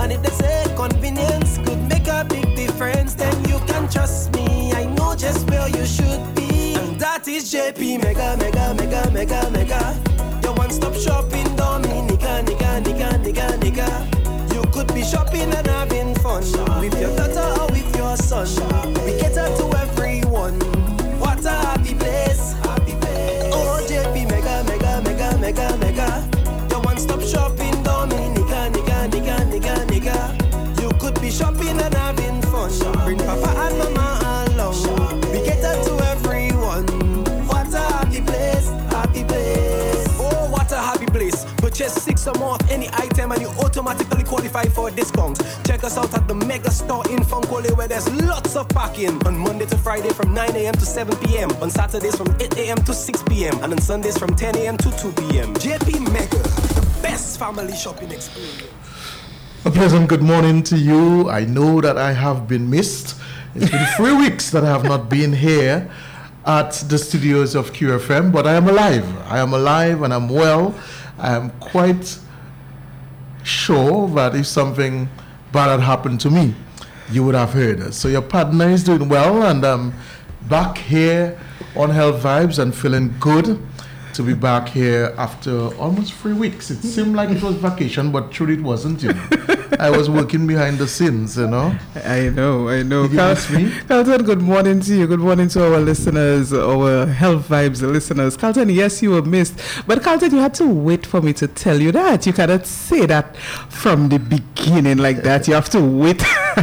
And if they say convenience could make a big difference, then you can trust me. I know just where you should be. And that is JP Mega, Mega, Mega, Mega, Mega. Your one-stop shopping, Dominica, nigga, nigga, nigga, nigga. You could be shopping and having fun with your daughter or with your son. We cater to everyone. What a happy place. Oh, JP Mega, Mega, Mega, Mega, Mega. Your one-stop shopping, Dominica, nigga, nigga, nigga, nigga. You could be shopping and having fun. Bring papa and mama along. We cater to everyone. What a happy place, happy place. Oh, what a happy place. Purchase 6 or more of any item and you automatically qualify for a discount. Check us out at the Mega Store in Funkole, where there's lots of parking. On Monday to Friday from 9 a.m. to 7 p.m. On Saturdays from 8 a.m. to 6 p.m. And on Sundays from 10 a.m. to 2 p.m. JP Mega, the best family shopping experience. A pleasant good morning to you. I know that I have been missed. It's been 3 weeks that I have not been here at the studios of QFM, but I am alive. I am alive and I'm well. I am quite sure that if something bad had happened to me, you would have heard it. So your partner is doing well, and I'm back here on Health Vibes and feeling good to be back here after almost 3 weeks. It seemed like it was vacation, but truly it wasn't, you know. I was working behind the scenes, you know. I know. Did you miss me? Carlton, good morning to you. Good morning to our listeners, our Health Vibes listeners. Carlton, yes, you were missed. But Carlton, you had to wait for me to tell you that. You cannot say that from the beginning like that. You have to wait.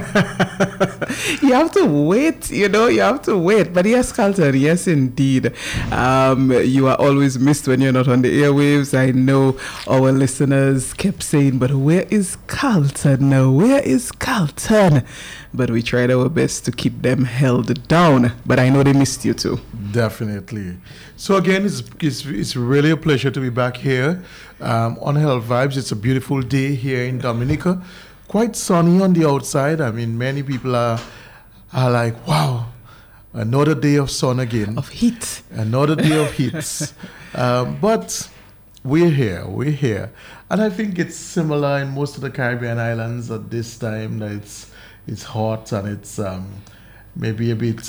You have to wait, you know. You have to wait. But yes, Carlton, yes, indeed. You are always missed when you're not on the airwaves. I know our listeners kept saying, but where is Carlton now? Where is Carlton? But we tried our best to keep them held down. But I know they missed you too. Definitely. So again, it's really a pleasure to be back here on Health Vibes. It's a beautiful day here in Dominica. Quite sunny on the outside. I mean, many people are like, wow, another day of sun again. Of heat. Another day of heat. But we're here. And I think it's similar in most of the Caribbean islands at this time. That it's hot and it's maybe a bit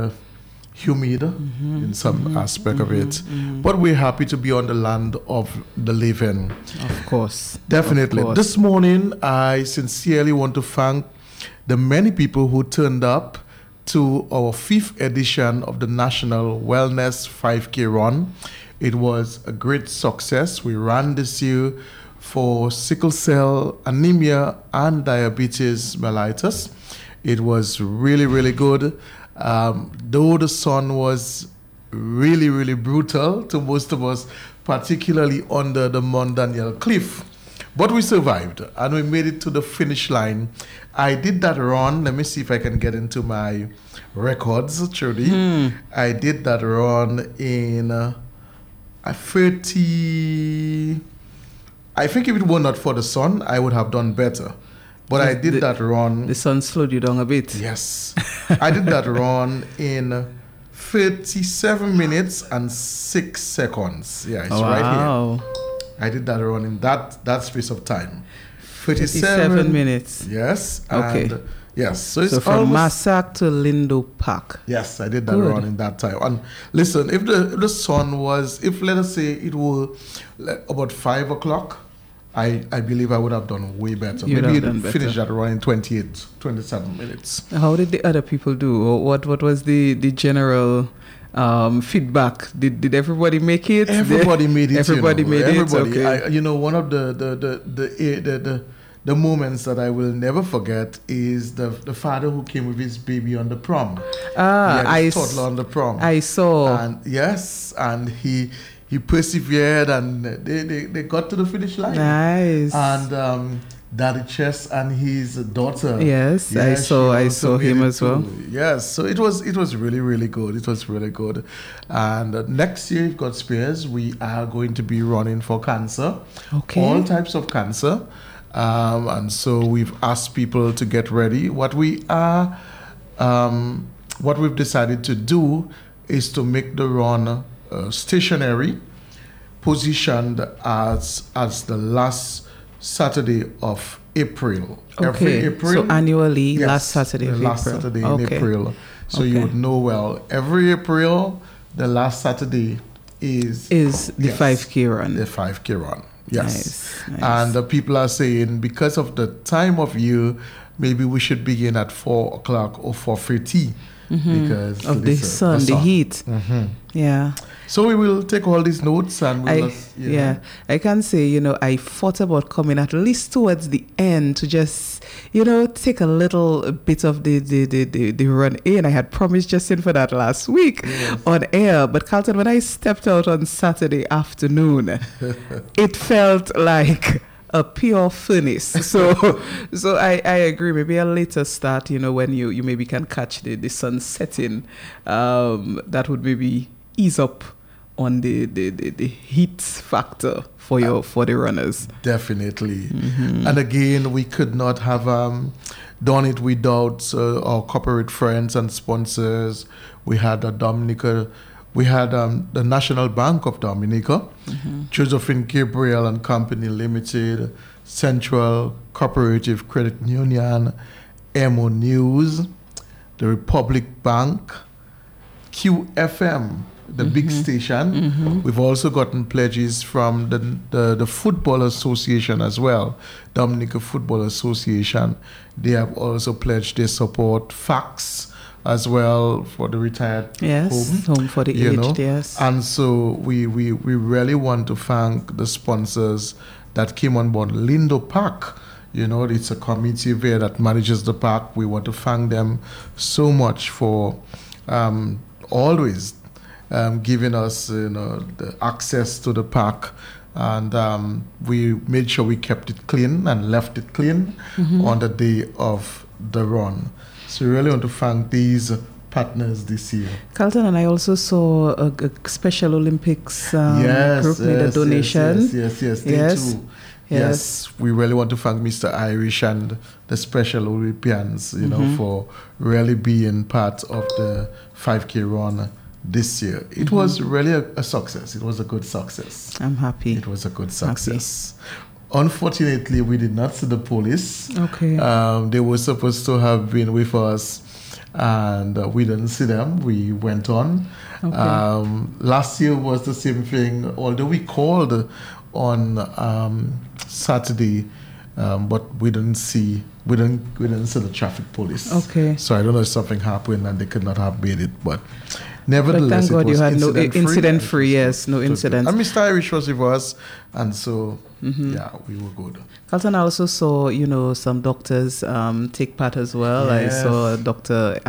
humid in some aspect of it. But we're happy to be on the land of the living. Of course. Definitely. Of course. This morning, I sincerely want to thank the many people who turned up to our 5th edition of the National Wellness 5K Run. It was a great success. We ran this year for sickle cell anemia and diabetes mellitus. It was really, really good. Though the sun was really, really brutal to most of us, particularly under the Mont Daniel Cliff. But we survived and we made it to the finish line. I did that run. Let me see if I can get into my records, Trudy. I did that run in 30. I think if it were not for the sun, I would have done better. But I did that run. The sun slowed you down a bit. Yes. I did that run in 37 minutes and 6 seconds. Yeah, it's right here. I did that run in that space of time. 37 minutes. Yes. Okay. And yes. So it's from almost, Massac to Lindo Park. Yes, I did that run in that time. And listen, if the sun was, if let us say it were about 5 o'clock, I believe I would have done way better. Maybe you'd finish that run in 27 minutes. How did the other people do? Or what was the general feedback? Did everybody make it? Everybody made it. Everybody made it. Okay. One of the moments that I will never forget is the father who came with his baby on the prom. Toddler on the prom. I saw. And yes, and he persevered and they got to the finish line. Nice. And Daddy Chess and his daughter. Yes, I saw him as well. Yes, so it was really, really good. It was really good. And next year, if God spares, we are going to be running for cancer. Okay. All types of cancer. And so we've asked people to get ready. What we've decided to do is to make the run stationary, positioned as the last Saturday of April. Okay. Every April. So annually, Yes, last Saturday the of last April. Saturday in Okay. April. So you Okay. would know well. Every April, the last Saturday is the yes, 5K run. The 5K run. Yes. Nice. And the people are saying because of the time of year, maybe we should begin at 4 o'clock or 4:30 because Of the sun, the heat. Yeah. So we will take all these notes and we'll I can say, I thought about coming at least towards the end to just, take a little bit of the run in. I had promised Justin for that last week on air. But Carlton, when I stepped out on Saturday afternoon, it felt like a pure furnace. So I agree. Maybe a later start, when you maybe can catch the sun setting, that would maybe ease up on the heat factor for the runners. Definitely. And again, we could not have done it without our corporate friends and sponsors. We had Dominica. We had the National Bank of Dominica, Josephine Gabriel and Company Limited, Central Cooperative Credit Union, MO News, the Republic Bank, QFM, the big station. We've also gotten pledges from the Football Association as well, Dominica Football Association. They have also pledged their support. FACS as well for the retired home for the aged, yes. And so we really want to thank the sponsors that came on board. Lindo Park, it's a committee there that manages the park. We want to thank them so much for always giving us the access to the park, and we made sure we kept it clean and left it clean on the day of the run. So we really want to thank these partners this year. Carlton, and I also saw a Special Olympics group made a donation. Yes, they too. Yes, we really want to thank Mr. Irish and the Special Olympians, for really being part of the 5K run this year. It was really a success. It was a good success. I'm happy. It was a good success. Unfortunately, we did not see the police. Okay. They were supposed to have been with us, and we didn't see them. We went on. Okay. Last year was the same thing, although we called on Saturday, but we didn't see the traffic police. Okay. So I don't know if something happened and they could not have made it, but nevertheless, thank God it was you had no incident free. Yes, no incident. And Mr. Irish was with us, and so we were good. Carlton, I also saw some doctors take part as well. Yes. I saw Dr.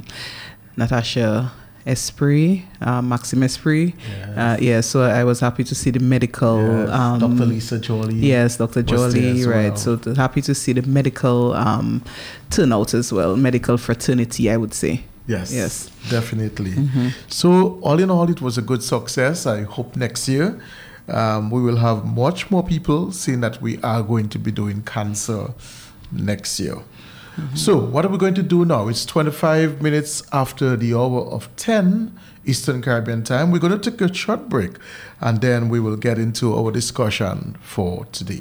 Natasha Esprit, Maxime Esprit. Yes. So I was happy to see the medical. Yes. Dr. Lisa Jolie. Yes, Dr. Jolie, right. Well. So happy to see the medical turnout as well, medical fraternity, I would say. Yes, definitely. So all in all, it was a good success. I hope next year we will have much more people, seeing that we are going to be doing cancer next year. So what are we going to do now? It's 25 minutes after the hour of 10 Eastern Caribbean time. We're going to take a short break, and then we will get into our discussion for today.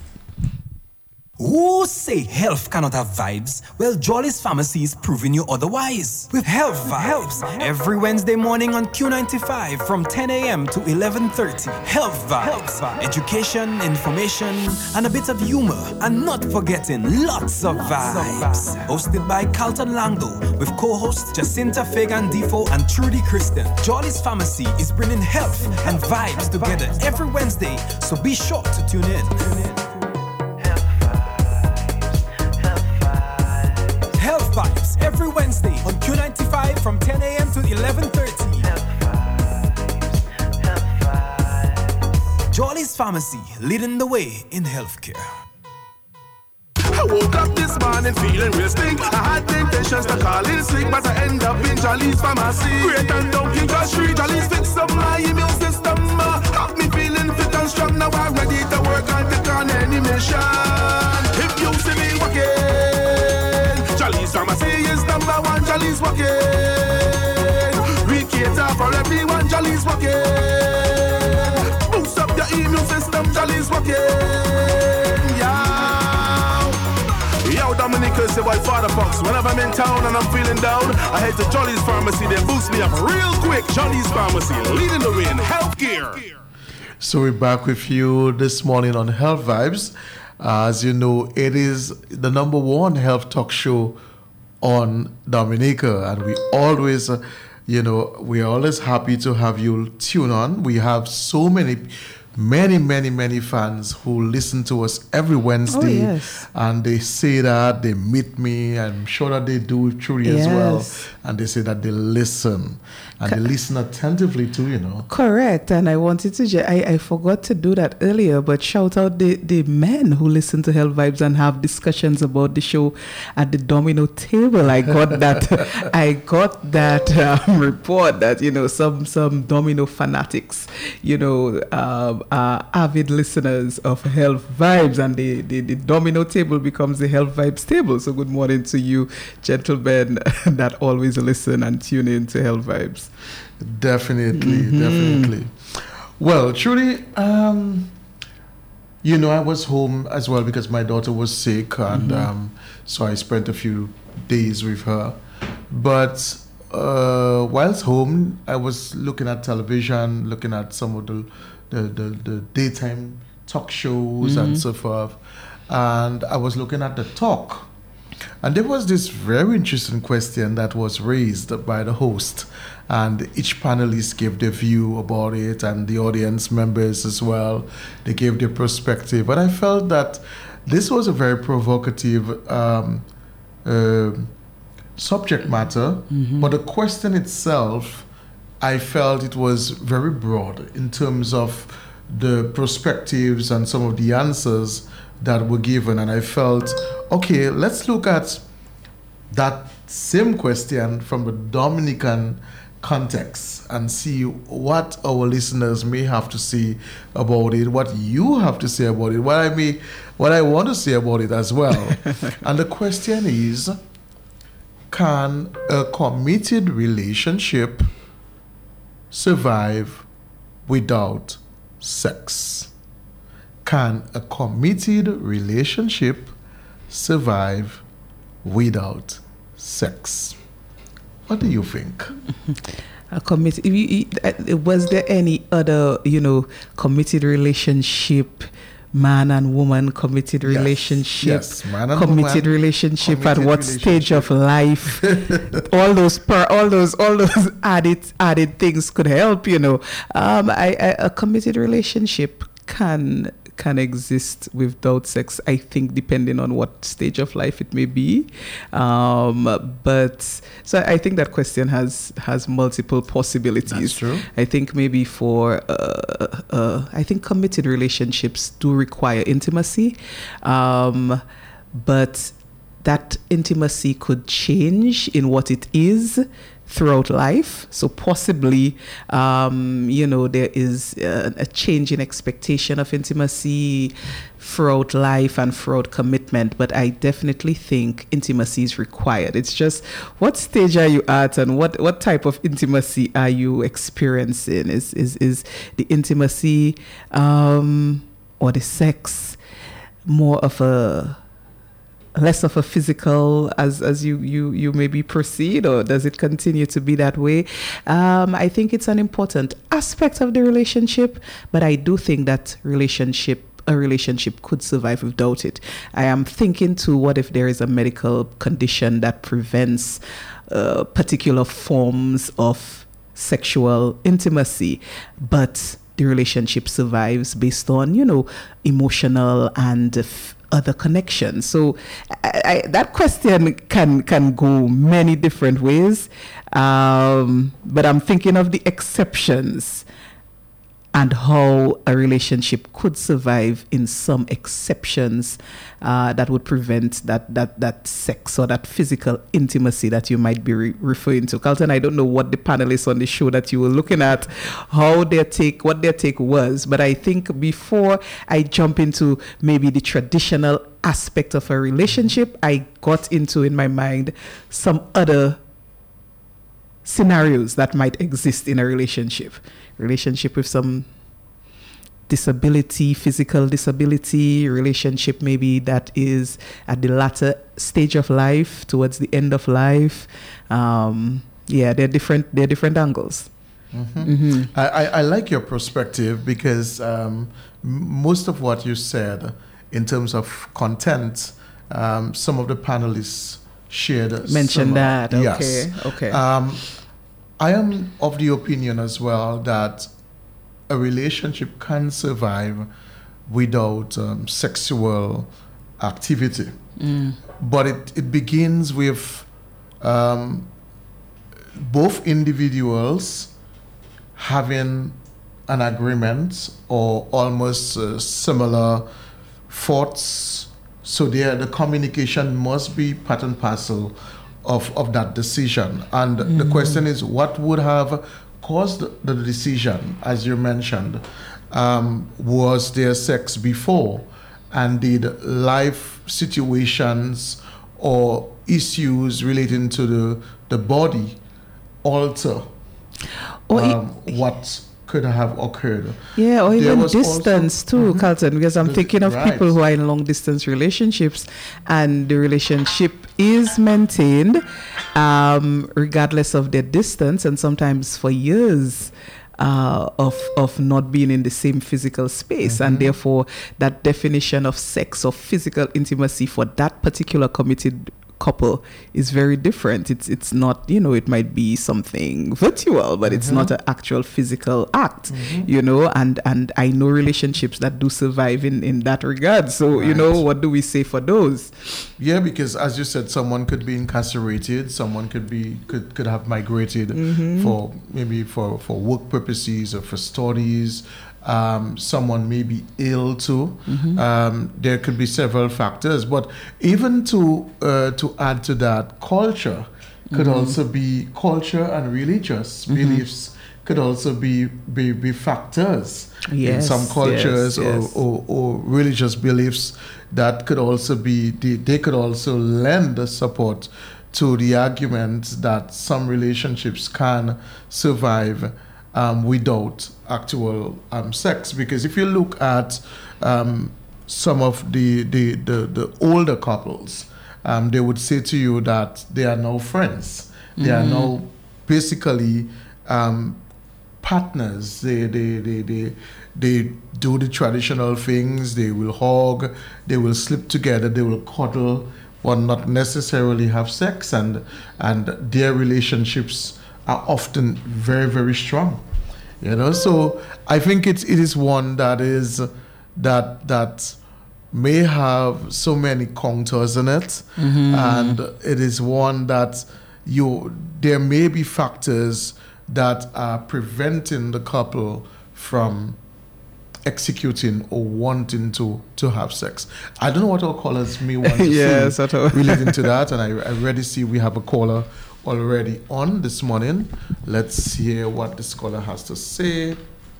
Who say health cannot have vibes? Well, Jolly's Pharmacy is proving you otherwise. With Health Vibes, every Wednesday morning on Q95 from 10 a.m. to 11:30. Health Vibes, education, information, and a bit of humor. And not forgetting lots of vibes. Hosted by Carlton Langdo with co-hosts Jacinta Fagan-Defo and Trudy Kristen. Jolly's Pharmacy is bringing health and vibes together every Wednesday, so be sure to tune in. Health Vibes every Wednesday on Q95 from 10 a.m. to 11:30. Jolly's Pharmacy, leading the way in healthcare. I woke up this morning feeling real stink. I had the intentions to call in sick, but I end up in Jolly's Pharmacy. Great and down King George Street, Jolly's fix up my immune system. Have me feeling fit and strong, now I'm ready to work and take on any mission. If you see me walking, Jolly's Pharmacy is number one. Jolly's walking. We cater for everyone. Jolly's walking. Boost up your immune system. Jolly's walking. Yeah. Dominica, say boy Father Fox. Whenever I'm in town and I'm feeling down, I head to Jolly's Pharmacy. They boost me up real quick. Jolly's Pharmacy, leading the way in healthcare. So we're back with you this morning on Health Vibes. As you know, it is the number one health talk show on Dominica, and we always, we are always happy to have you tune on. We have so many fans who listen to us every Wednesday, yes. And they say that they meet me. I'm sure that they do truly as well, and they say that they listen and they listen attentively too. Correct. And I wanted to I forgot to do that earlier, but shout out the men who listen to Health Vibes and have discussions about the show at the Domino table. I got that report that some Domino fanatics are avid listeners of Health Vibes, and the Domino table becomes the Health Vibes table. So good morning to you, gentlemen, that always listen and tune in to Health Vibes. Definitely. Well, truly, I was home as well because my daughter was sick, and so I spent a few days with her. But whilst home, I was looking at television, looking at some of the daytime talk shows and so forth, and I was looking at the talk, and there was this very interesting question that was raised by the host, and each panelist gave their view about it, and the audience members as well, they gave their perspective, and I felt that this was a very provocative subject matter, but the question itself, I felt it was very broad in terms of the perspectives and some of the answers that were given. And I felt, okay, let's look at that same question from the Dominican context and see what our listeners may have to say about it, what you have to say about it, what I want to say about it as well. And the question is, can a committed relationship survive without sex? Can a committed relationship survive without sex? What do you think? Was there any other, committed relationship, man and woman committed relationship? Yes, man and committed woman, committed at what relationship. stage of life? all those added things could help. A committed relationship can exist without sex, I think, depending on what stage of life it may be. But so I think that question has multiple possibilities. That's true. I think maybe I think committed relationships do require intimacy, but that intimacy could change in what it is throughout life. So possibly, there is a change in expectation of intimacy throughout life and throughout commitment. But I definitely think intimacy is required. It's just, what stage are you at, and what type of intimacy are you experiencing? Is the intimacy or the sex more of less of a physical as you maybe proceed, or does it continue to be that way? I think it's an important aspect of the relationship, but I do think that a relationship could survive without it. I am thinking too, what if there is a medical condition that prevents particular forms of sexual intimacy, but the relationship survives based on, emotional and other connections. So that question can go many different ways, but I'm thinking of the exceptions and how a relationship could survive in some exceptions that would prevent that sex or that physical intimacy that you might be referring to. Carlton, I don't know what the panelists on the show that you were looking at, what their take was, but I think before I jump into maybe the traditional aspect of a relationship, I got into, in my mind, some other scenarios that might exist in a relationship with some disability, physical disability, relationship maybe that is at the latter stage of life, towards the end of life. They're different angles. I like your perspective because most of what you said in terms of content, some of the panelists mentioned that. Yes. Okay. I am of the opinion as well that a relationship can survive without sexual activity. But it begins with both individuals having an agreement or almost similar thoughts. So the communication must be part and parcel of that decision. And the question is, what would have caused the decision? As you mentioned, was there sex before? And did life situations or issues relating to the body alter what could have occurred? Yeah, or even distance too, Carlton, because I'm thinking of people who are in long distance relationships and the relationship is maintained regardless of their distance, and sometimes for years of not being in the same physical space, and therefore that definition of sex or physical intimacy for that particular committed couple is very different. It's not, it might be something virtual, but it's not an actual physical act, and I know relationships that do survive in that regard. So, what do we say for those? Yeah, because as you said, someone could be incarcerated, someone could have migrated for work purposes or for studies. Someone may be ill too. There could be several factors, but even to add to that, culture could also be culture, and religious beliefs could also be factors in some cultures, or religious beliefs that could also be they could also lend support to the argument that some relationships can survive without actual sex. Because if you look at some of the older couples, they would say to you that they are now friends. They are now basically partners. They do the traditional things. They will hug. They will sleep together. They will cuddle, but not necessarily have sex. And their relationships are often very, very strong, So I think it is one that is that may have so many contours in it, and it is one that there may be factors that are preventing the couple from executing or wanting to have sex. I don't know what our callers may want to say relating to that, and I already see we have a caller already on this morning. Let's hear what this caller has to say.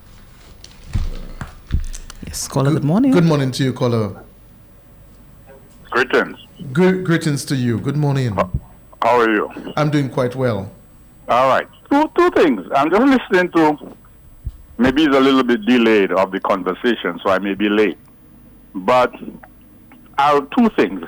Yes, caller, good morning. Good morning to you, caller. Greetings. Greetings to you. Good morning. How are you? I'm doing quite well. All right. Two things. I'm just listening to, maybe it's a little bit delayed of the conversation, so I may be late. But two things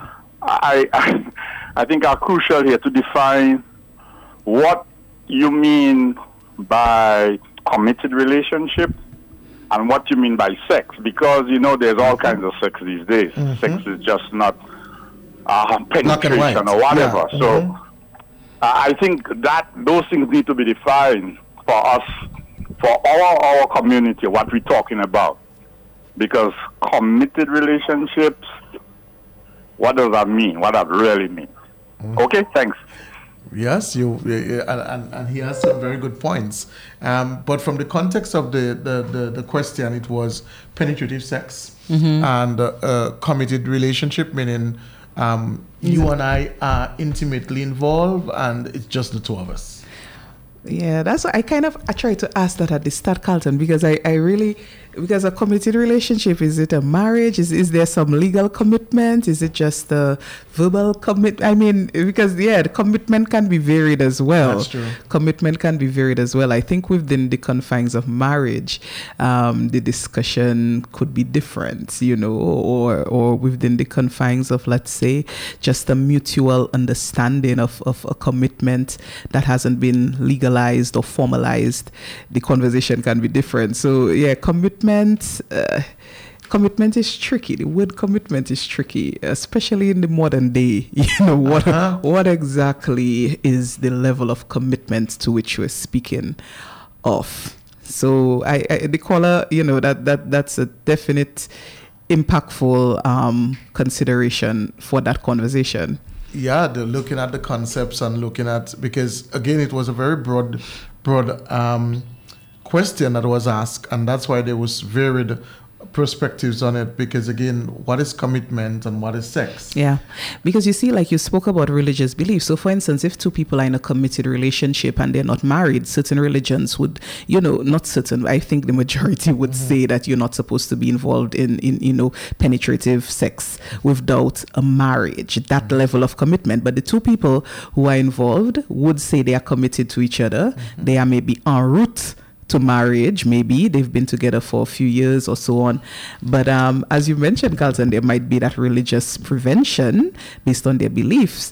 I think are crucial here to define what you mean by committed relationship and what you mean by sex, because there's all kinds of sex these days. Sex is just not penetration or whatever. Yeah. So I think that those things need to be defined for us, for our community, what we're talking about. Because committed relationships, what does that mean? What does that really mean? Okay, thanks. Yes, and he has some very good points. But from the context of the question, it was penetrative sex and committed relationship, meaning you and I are intimately involved, and it's just the two of us. Yeah, that's why I tried to ask that at the start, Carlton, because I really Because a committed relationship, is it a marriage? Is there some legal commitment? Is it just a verbal commitment? I mean, because, the commitment can be varied as well. That's true. Commitment can be varied as well. I think within the confines of marriage, the discussion could be different, or within the confines of, let's say, just a mutual understanding of a commitment that hasn't been legalized or formalized, the conversation can be different. So, commitment is tricky. The word commitment is tricky, especially in the modern day. What exactly is the level of commitment to which we're speaking of? So, the caller, that's a definite impactful consideration for that conversation. Yeah, they're looking at the concepts and looking at, because again, it was a very broad question that was asked, and that's why there was varied perspectives on it, because again, what is commitment and what is sex? Yeah, because you see, like you spoke about religious beliefs. So for instance, if two people are in a committed relationship and they're not married, certain religions would, not certain, I think the majority would say that you're not supposed to be involved in penetrative sex without a marriage, that level of commitment. But the two people who are involved would say they are committed to each other. They are maybe en route to marriage, maybe they've been together for a few years or so on. But as you mentioned, Carlton, there might be that religious prevention based on their beliefs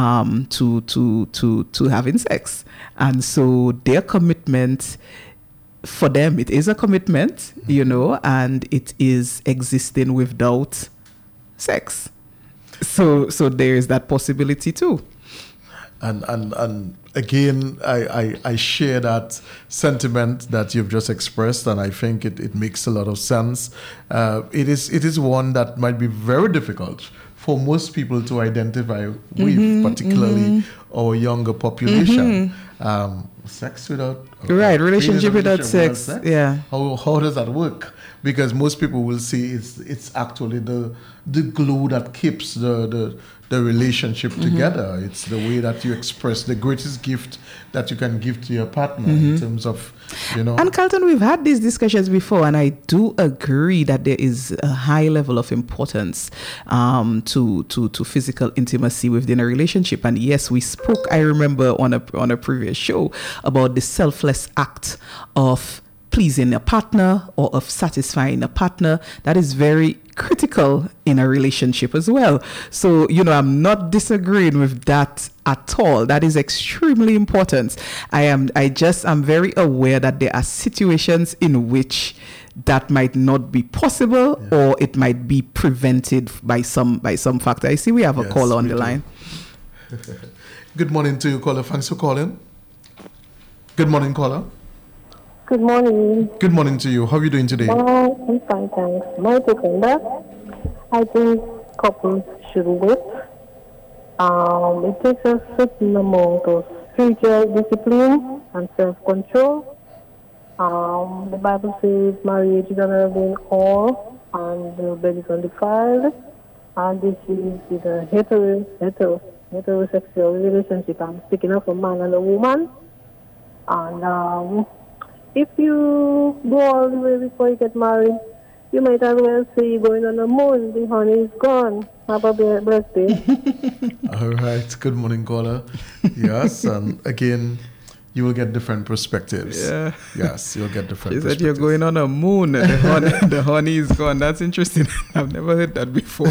to having sex. And so their commitment, for them, it is a commitment, and it is existing without sex. So there is that possibility too. And again, I share that sentiment that you've just expressed, and I think it makes a lot of sense. It is one that might be very difficult for most people to identify with, particularly our younger population. Sex without... relationship without sex. Yeah. How does that work? Because most people will say it's actually the glue that keeps the relationship together. It's the way that you express the greatest gift that you can give to your partner in terms of, And Carlton, we've had these discussions before, and I do agree that there is a high level of importance to physical intimacy within a relationship. And yes, we spoke, I remember on a previous show, about the selfless act of pleasing a partner or of satisfying a partner. That is very critical in a relationship as well. So, I'm not disagreeing with that at all. That is extremely important. I'm very aware that there are situations in which that might not be possible, or it might be prevented by some factor. I see we have a caller on the line. Good morning to you, caller. Thanks for calling. Good morning, caller. Good morning. Good morning to you. How are you doing today? I'm fine, thanks. My take on that, I think couples should wait. It takes a certain amount of spiritual discipline and self-control. The Bible says marriage is honorable in all, and the bed is undefiled. And this is a heterosexual relationship. I'm speaking of a man and a woman. And if you go all the way before you get married, you might as well say you're going on the moon. The honey is gone. Have a blessed day. All right. Good morning, caller. Yes, and again, you will get different perspectives. Yeah. Yes, you'll get different perspectives. She said you're going on a moon and the honey is gone. That's interesting. I've never heard that before.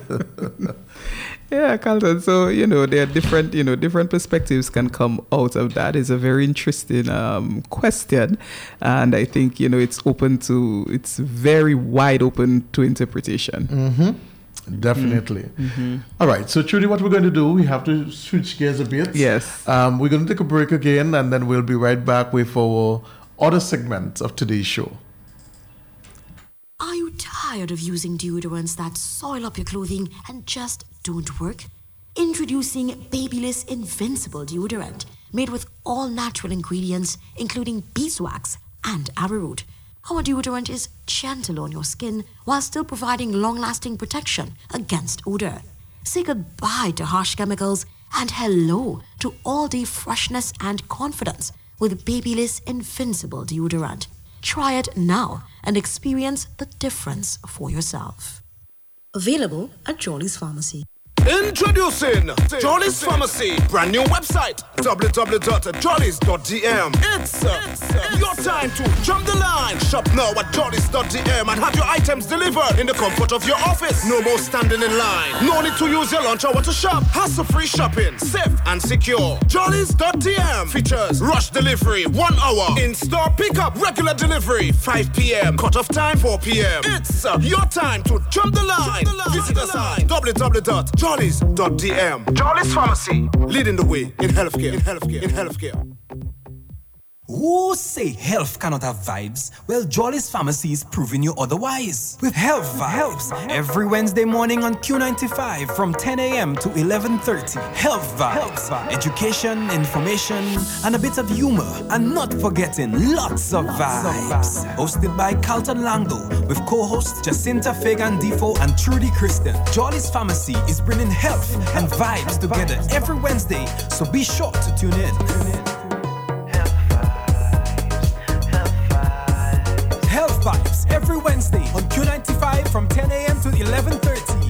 Yeah, Carlton. So, there are different perspectives can come out of that. It's a very interesting question. And I think, it's very wide open to interpretation. Mm-hmm. Definitely. Mm-hmm. All right. So, Trudy, what we're going to do, we have to switch gears a bit. Yes. We're going to take a break again, and then we'll be right back with our other segment of today's show. Are you tired of using deodorants that soil up your clothing and just don't work? Introducing Babyliss Invincible Deodorant, made with all natural ingredients, including beeswax and arrowroot. Our deodorant is gentle on your skin while still providing long-lasting protection against odor. Say goodbye to harsh chemicals and hello to all-day freshness and confidence with Babyliss Invincible Deodorant. Try it now and experience the difference for yourself. Available at Jolly's Pharmacy. Introducing Jolly's Pharmacy, brand new website, www.jollys.dm. It's your time to jump the line. Shop now at jollys.dm and have your items delivered in the comfort of your office. No more standing in line. No need to use your lunch hour to shop. Hassle-free shopping, safe and secure. Jollys.dm features rush delivery, 1 hour. In-store pickup, regular delivery, 5 p.m. Cut-off time, 4 p.m. It's your time to jump the line. Visit us at www.jollys.dm. Jolly's Pharmacy, leading the way in healthcare. Who say health cannot have vibes? Well, Jolly's Pharmacy is proving you otherwise. With Health Vibes, every Wednesday morning on Q95 from 10 a.m. to 11:30. Health Vibes, education, information, and a bit of humor. And not forgetting lots of vibes. Hosted by Carlton Langdo with co-hosts Jacinta Fagan-Defoe and Trudy Kristen. Jolly's Pharmacy is bringing health and vibes together every Wednesday, so be sure to tune in. Health Vibes every Wednesday on Q95 from 10 a.m. to 11:30.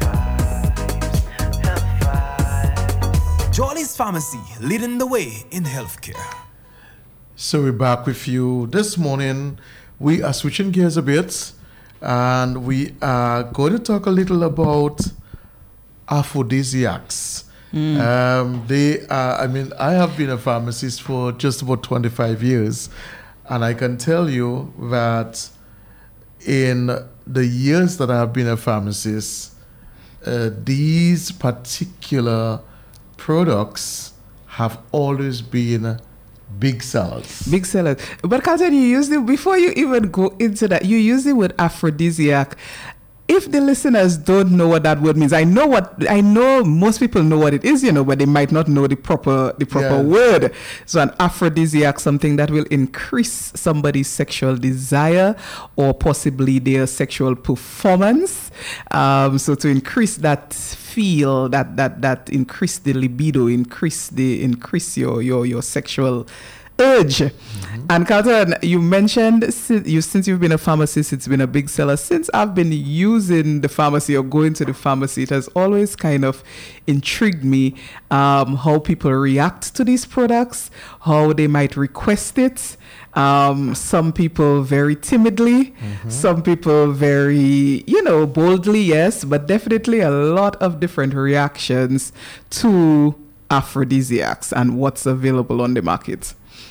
Jolly's Pharmacy, leading the way in healthcare. So we're back with you this morning. We are switching gears a bit, and we are going to talk a little about aphrodisiacs. They are, I have been a pharmacist for just about 25 years. And I can tell you that in the years that I have been a pharmacist, these particular products have always been big sellers. Big sellers. But Carlton, you used it, before you even go into that, you used it with aphrodisiac. If the listeners don't know what that word means, I know most people know what it is, but they might not know the proper word. So an aphrodisiac, something that will increase somebody's sexual desire or possibly their sexual performance. So to increase that feel, that increase the libido, increase your sexual urge. Mm-hmm. And Carlton, you mentioned since you've been a pharmacist, it's been a big seller. Since I've been using the pharmacy or going to the pharmacy, it has always kind of intrigued me how people react to these products, how they might request it. Some people very timidly, some people very, boldly, yes, but definitely a lot of different reactions to aphrodisiacs and what's available on the market.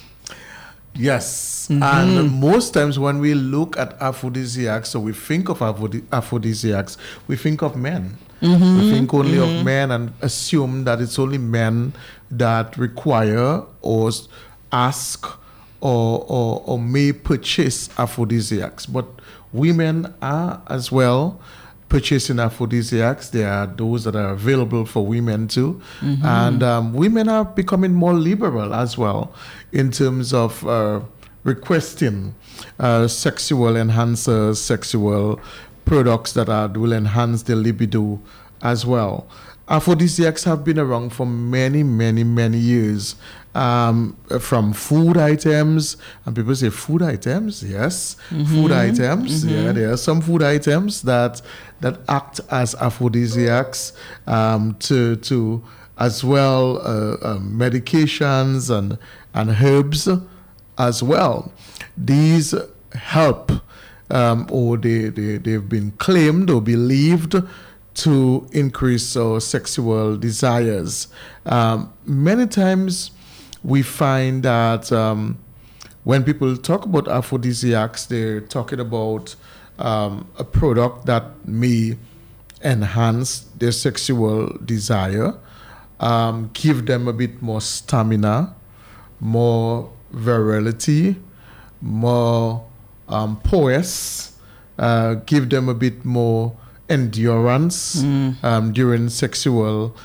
Yes, and most times when we look at aphrodisiacs, so we think of aphrodisiacs, we think of men. We think only of men and assume that it's only men that require or ask or may purchase aphrodisiacs. But women are as well purchasing aphrodisiacs. There are those that are available for women too. And women are becoming more liberal as well in terms of requesting sexual enhancers, sexual products that will enhance their libido as well. Aphrodisiacs have been around for many, many, many years. From food items, and people say food items, yes, food items. Yeah, there are some food items that act as aphrodisiacs, to as well medications and herbs as well. These help, or they've been claimed or believed to increase our sexual desires. Many times we find that when people talk about aphrodisiacs, they're talking about a product that may enhance their sexual desire, give them a bit more stamina, more virility, more poise, give them a bit more endurance during sexual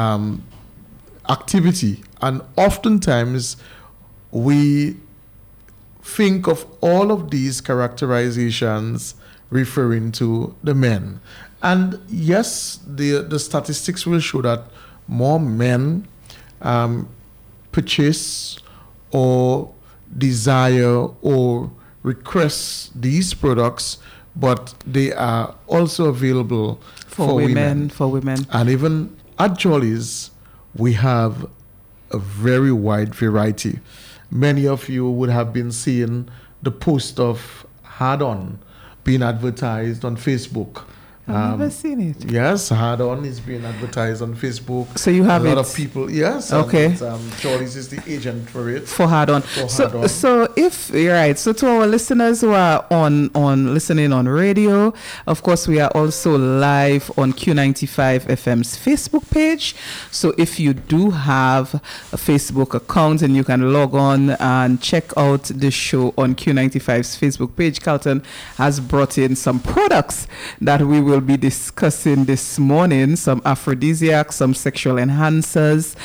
activity. And oftentimes we think of all of these characterizations referring to the men. And yes, the statistics will show that more men purchase or desire or request these products, but they are also available for women. For women. And even at Jolly's, we have a very wide variety. Many of you would have been seeing the post of Hard On being advertised on Facebook. I've never seen it. Yes, Hard On is being advertised on Facebook. So you have a lot it? of people. Yes. Okay. Jolly's is the agent for it. For Hard On. So if you're right, so to our listeners who are on listening on radio, of course we are also live on Q95 FM's Facebook page. So if you do have a Facebook account and you can log on and check out the show on Q95's Facebook page, Carlton has brought in some products that we will be discussing this morning. Some aphrodisiacs, some sexual enhancers,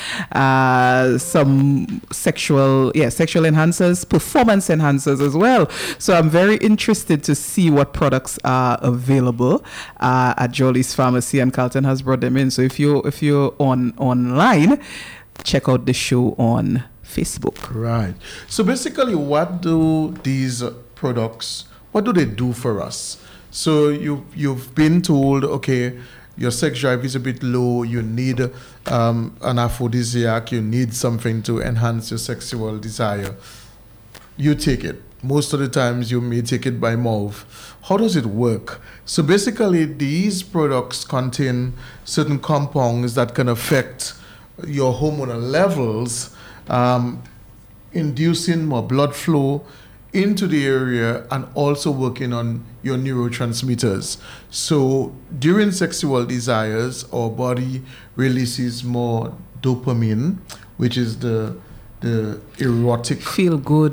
some sexual enhancers, performance enhancers as well. So I'm very interested to see what products are available at Jolly's Pharmacy, and Carlton has brought them in. So if you're online, check out the show on Facebook. Right. So basically, what do these products, what do they do for us? So you've been told, okay, your sex drive is a bit low, you need an aphrodisiac, you need something to enhance your sexual desire. You take it. Most of the times you may take it by mouth. How does it work? So basically, these products contain certain compounds that can affect your hormonal levels, inducing more blood flow into the area and also working on your neurotransmitters. So during sexual desires, our body releases more dopamine, which is the erotic feel good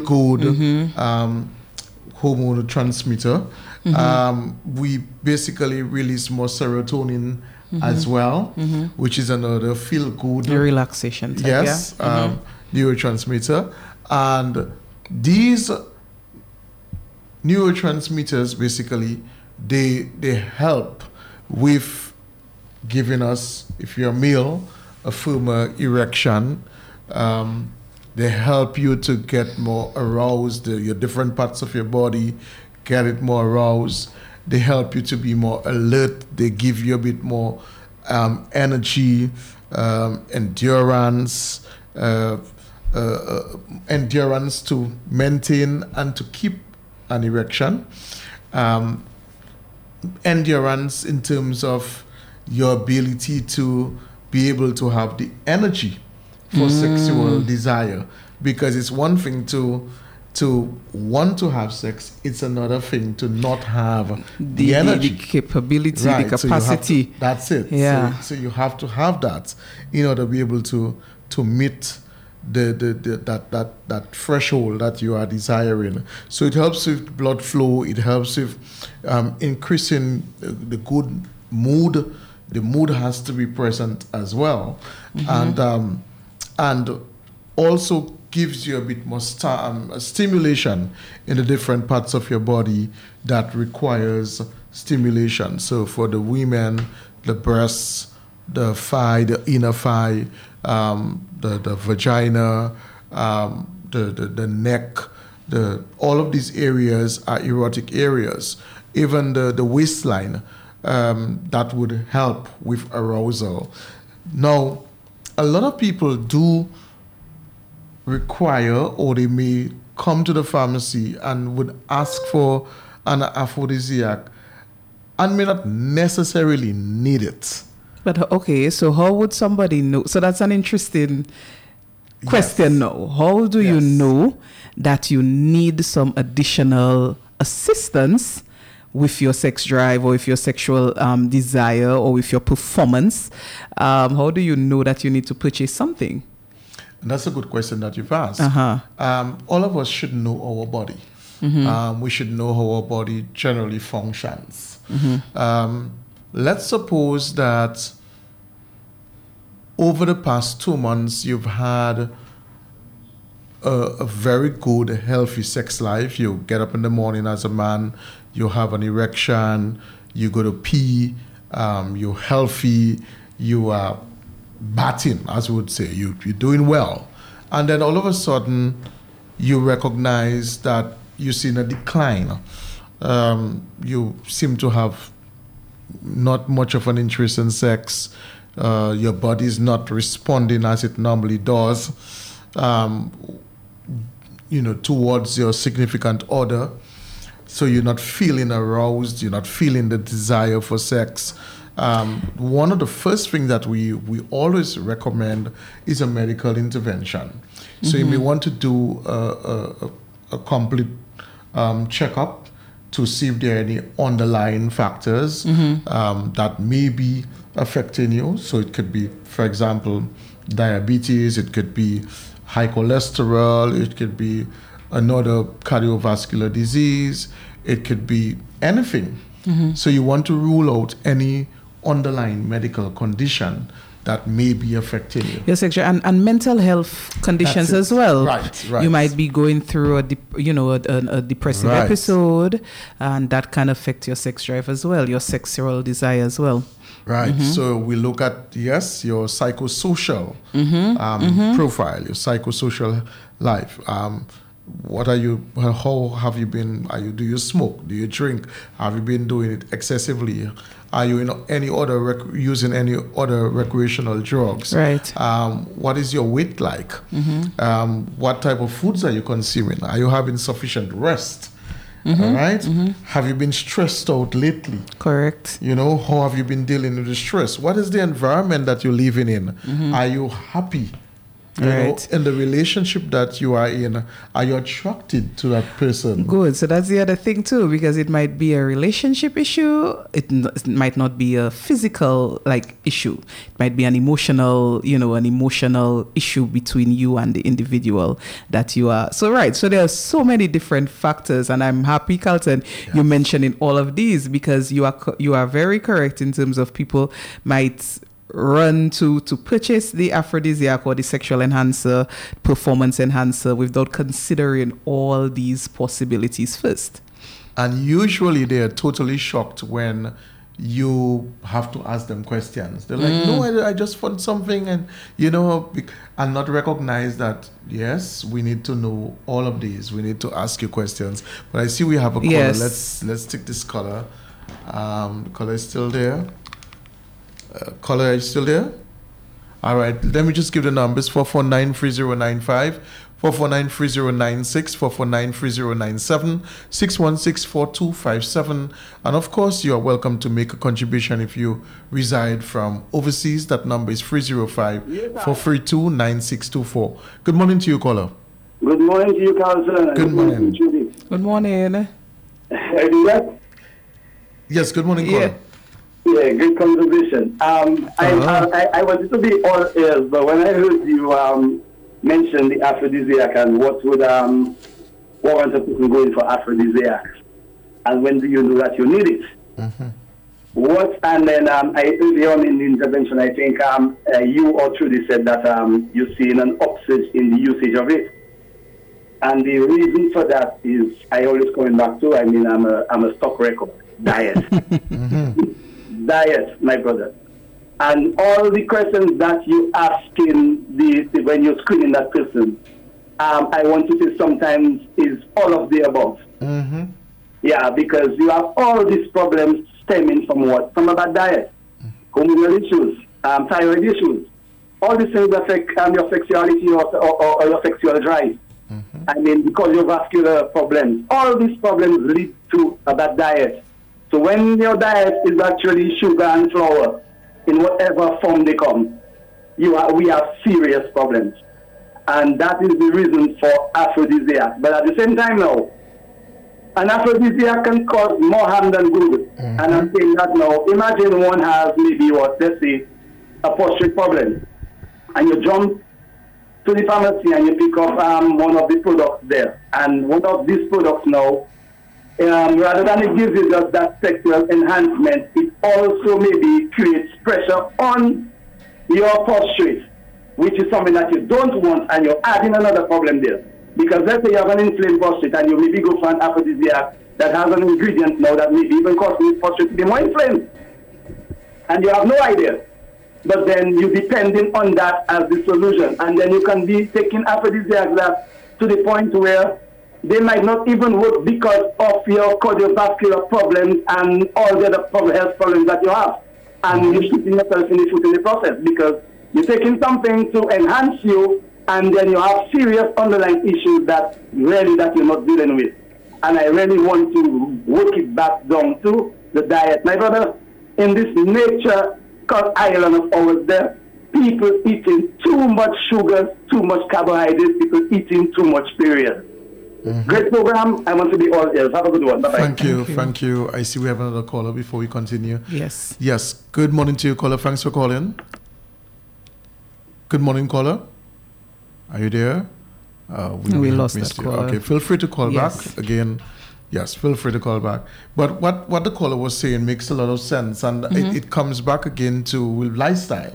hormone transmitter. We basically release more serotonin as well, which is another feel good relaxation type, neurotransmitter. And these neurotransmitters basically they help with giving us, if you're male, a firmer erection. They help you to get more aroused, your different parts of your body get it more aroused. They help you to be more alert. They give you a bit more energy, endurance, endurance to maintain and to keep an erection, endurance in terms of your ability to be able to have the energy for sexual desire, because it's one thing to want to have sex, it's another thing to not have the energy, the capability, right, the capacity. So that's it. Yeah. So you have to have that in order to be able to meet that threshold that you are desiring. So it helps with blood flow. It helps with increasing the good mood. The mood has to be present as well, and also gives you a bit more stimulation in the different parts of your body that requires stimulation. So for the women, the breasts, the thigh, the inner thigh, the vagina, the neck, all of these areas are erotic areas. Even the waistline, that would help with arousal. Now, a lot of people do require, or they may come to the pharmacy and would ask for an aphrodisiac and may not necessarily need it. But okay, so how would somebody know? So that's an interesting question now. How do you know that you need some additional assistance with your sex drive or with your sexual desire or with your performance? How do you know that you need to purchase something? And that's a good question that you've asked. All of us should know our body. We should know how our body generally functions. Let's suppose that over the past 2 months, you've had a very good, healthy sex life. You get up in the morning as a man, you have an erection, you go to pee, you're healthy, you are batting, as we would say, you're doing well. And then all of a sudden, you recognize that you've seen a decline. You seem to have not much of an interest in sex. Your body is not responding as it normally does, towards your significant other. So you're not feeling aroused. You're not feeling the desire for sex. One of the first things that we always recommend is a medical intervention. So you may want to do a complete checkup to see if there are any underlying factors that may be affecting you. So it could be, for example, diabetes, it could be high cholesterol, it could be another cardiovascular disease, it could be anything. So you want to rule out any underlying medical condition that may be affecting you. Yes, actually, and mental health conditions as well. Right. You might be going through a depressive episode, and that can affect your sex drive as well, your sexual desire as well. Right. So we look at, yes, your psychosocial profile, your psychosocial life. What are you? How have you been? Do you smoke? Do you drink? Have you been doing it excessively? Are you using any other recreational drugs? Right. What is your weight like? What type of foods are you consuming? Are you having sufficient rest? All right. Have you been stressed out lately? Correct. How have you been dealing with the stress? What is the environment that you're living in? Are you happy? In the relationship that you are in, are you attracted to that person? Good. So that's the other thing too, because it might be a relationship issue. It might not be a physical issue. It might be an emotional issue between you and the individual that you are. So there are so many different factors, and I'm happy, Carlton, you mentioning all of these, because you are very correct in terms of people might run to purchase the aphrodisiac or the sexual enhancer, performance enhancer, without considering all these possibilities first. And usually they are totally shocked when you have to ask them questions. They're like, no, I just found something, and and not recognize that, yes, we need to know all of these. We need to ask you questions. But I see we have a caller. Yes. Let's take this caller. The caller is still there. Caller, are you still there? All right, let me just give the numbers: 449-3095, 449-3096, 449-3097, 616-4257. And of course, you are welcome to make a contribution if you reside from overseas. That number is 305-432-9624. Good morning to you, caller. Good morning to you, Carlson. Good morning. Good morning. Yes, good morning, caller. Yeah, good conversation. I wanted to be all ears, but when I heard you mention the aphrodisiac and what would warrant a person going for aphrodisiac, and when do you know that you need it? And then earlier on in the intervention, I think you or Trudy said that you're seeing an upsurge in the usage of it. And the reason for that is, I always coming back to, I'm a stock record, diet. Diet, my brother. And all the questions that you ask when you're screening that person, I want to say sometimes is all of the above. Yeah, because you have all these problems stemming from what? From a bad diet. Hormonal issues, thyroid issues. All these things affect your sexuality or your sexual drive. Because your vascular problems. All these problems lead to a bad diet. So when your diet is actually sugar and flour, in whatever form they come, we have serious problems. And that is the reason for aphrodisiac. But at the same time now, an aphrodisiac can cause more harm than good. And I'm saying that now, imagine one has maybe let's say, a prostate problem. And you jump to the pharmacy and you pick up one of the products there. And one of these products now, rather than it gives you just that sexual enhancement, it also maybe creates pressure on your prostate, which is something that you don't want, and you're adding another problem there. Because let's say you have an inflamed prostate and you maybe go for an aphrodisiac that has an ingredient now that maybe even causes the prostate to be more inflamed. And you have no idea. But then you're depending on that as the solution. And then you can be taking aphrodisiacs to the point where they might not even work because of your cardiovascular problems and all the other health problems that you have. And you're shooting yourself in the foot in the process because you're taking something to enhance you, and then you have serious underlying issues that you're not dealing with. And I really want to work it back down to the diet. My brother, in this nature called island of ours there, people eating too much sugar, too much carbohydrates, people eating too much, period. Great program. I want to be all ears. Have a good one. Bye-bye. Thank you. I see we have another caller before we continue. Yes. Good morning to you, caller. Thanks for calling. Good morning, caller. Are you there? We lost that caller. Okay, feel free to call back again. Yes, feel free to call back. But what the caller was saying makes a lot of sense, and it comes back again to lifestyle.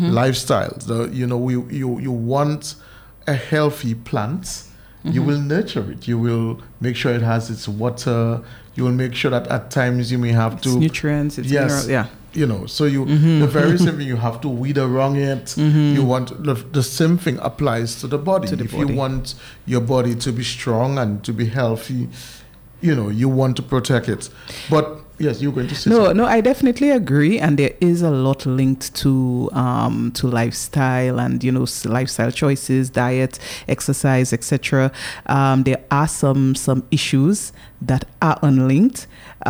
You want a healthy plant. You will nurture it. You will make sure it has its water. You will make sure that at times you may have its nutrients, its minerals. Yeah. So the very same thing, you have to weed around it. You want the same thing applies to the body. If you want your body to be strong and to be healthy, you want to protect it. But yes, you're going to say No, I definitely agree, and there is a lot linked to lifestyle and lifestyle choices, diet, exercise, etc. There are some issues that are unlinked,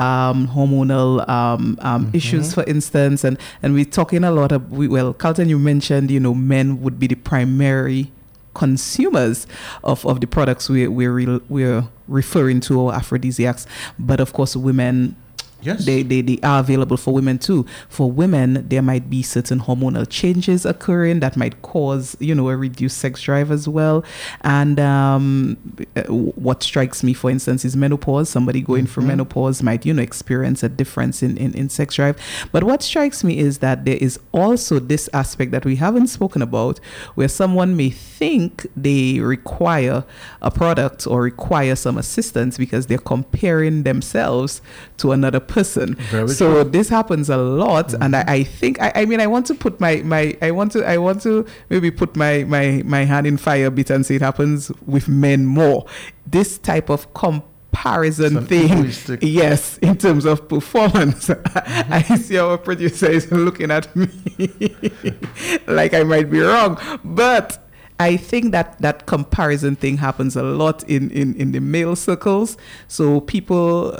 hormonal issues, for instance, and we're talking a lot of Carlton, you mentioned men would be the primary consumers of the products we're referring to, or aphrodisiacs, but of course women. Yes. They are available for women too. For women, there might be certain hormonal changes occurring that might cause, a reduced sex drive as well. And what strikes me, for instance, is menopause. Somebody going through menopause might, experience a difference in sex drive. But what strikes me is that there is also this aspect that we haven't spoken about, where someone may think they require a product or require some assistance because they're comparing themselves to another person. So this happens a lot, and I think I want to put I want to maybe put my hand in fire a bit and say it happens with men more. This type of comparison thing, yes, in terms of performance. I see our producer is looking at me like I might be wrong, but I think that comparison thing happens a lot in the male circles. So people,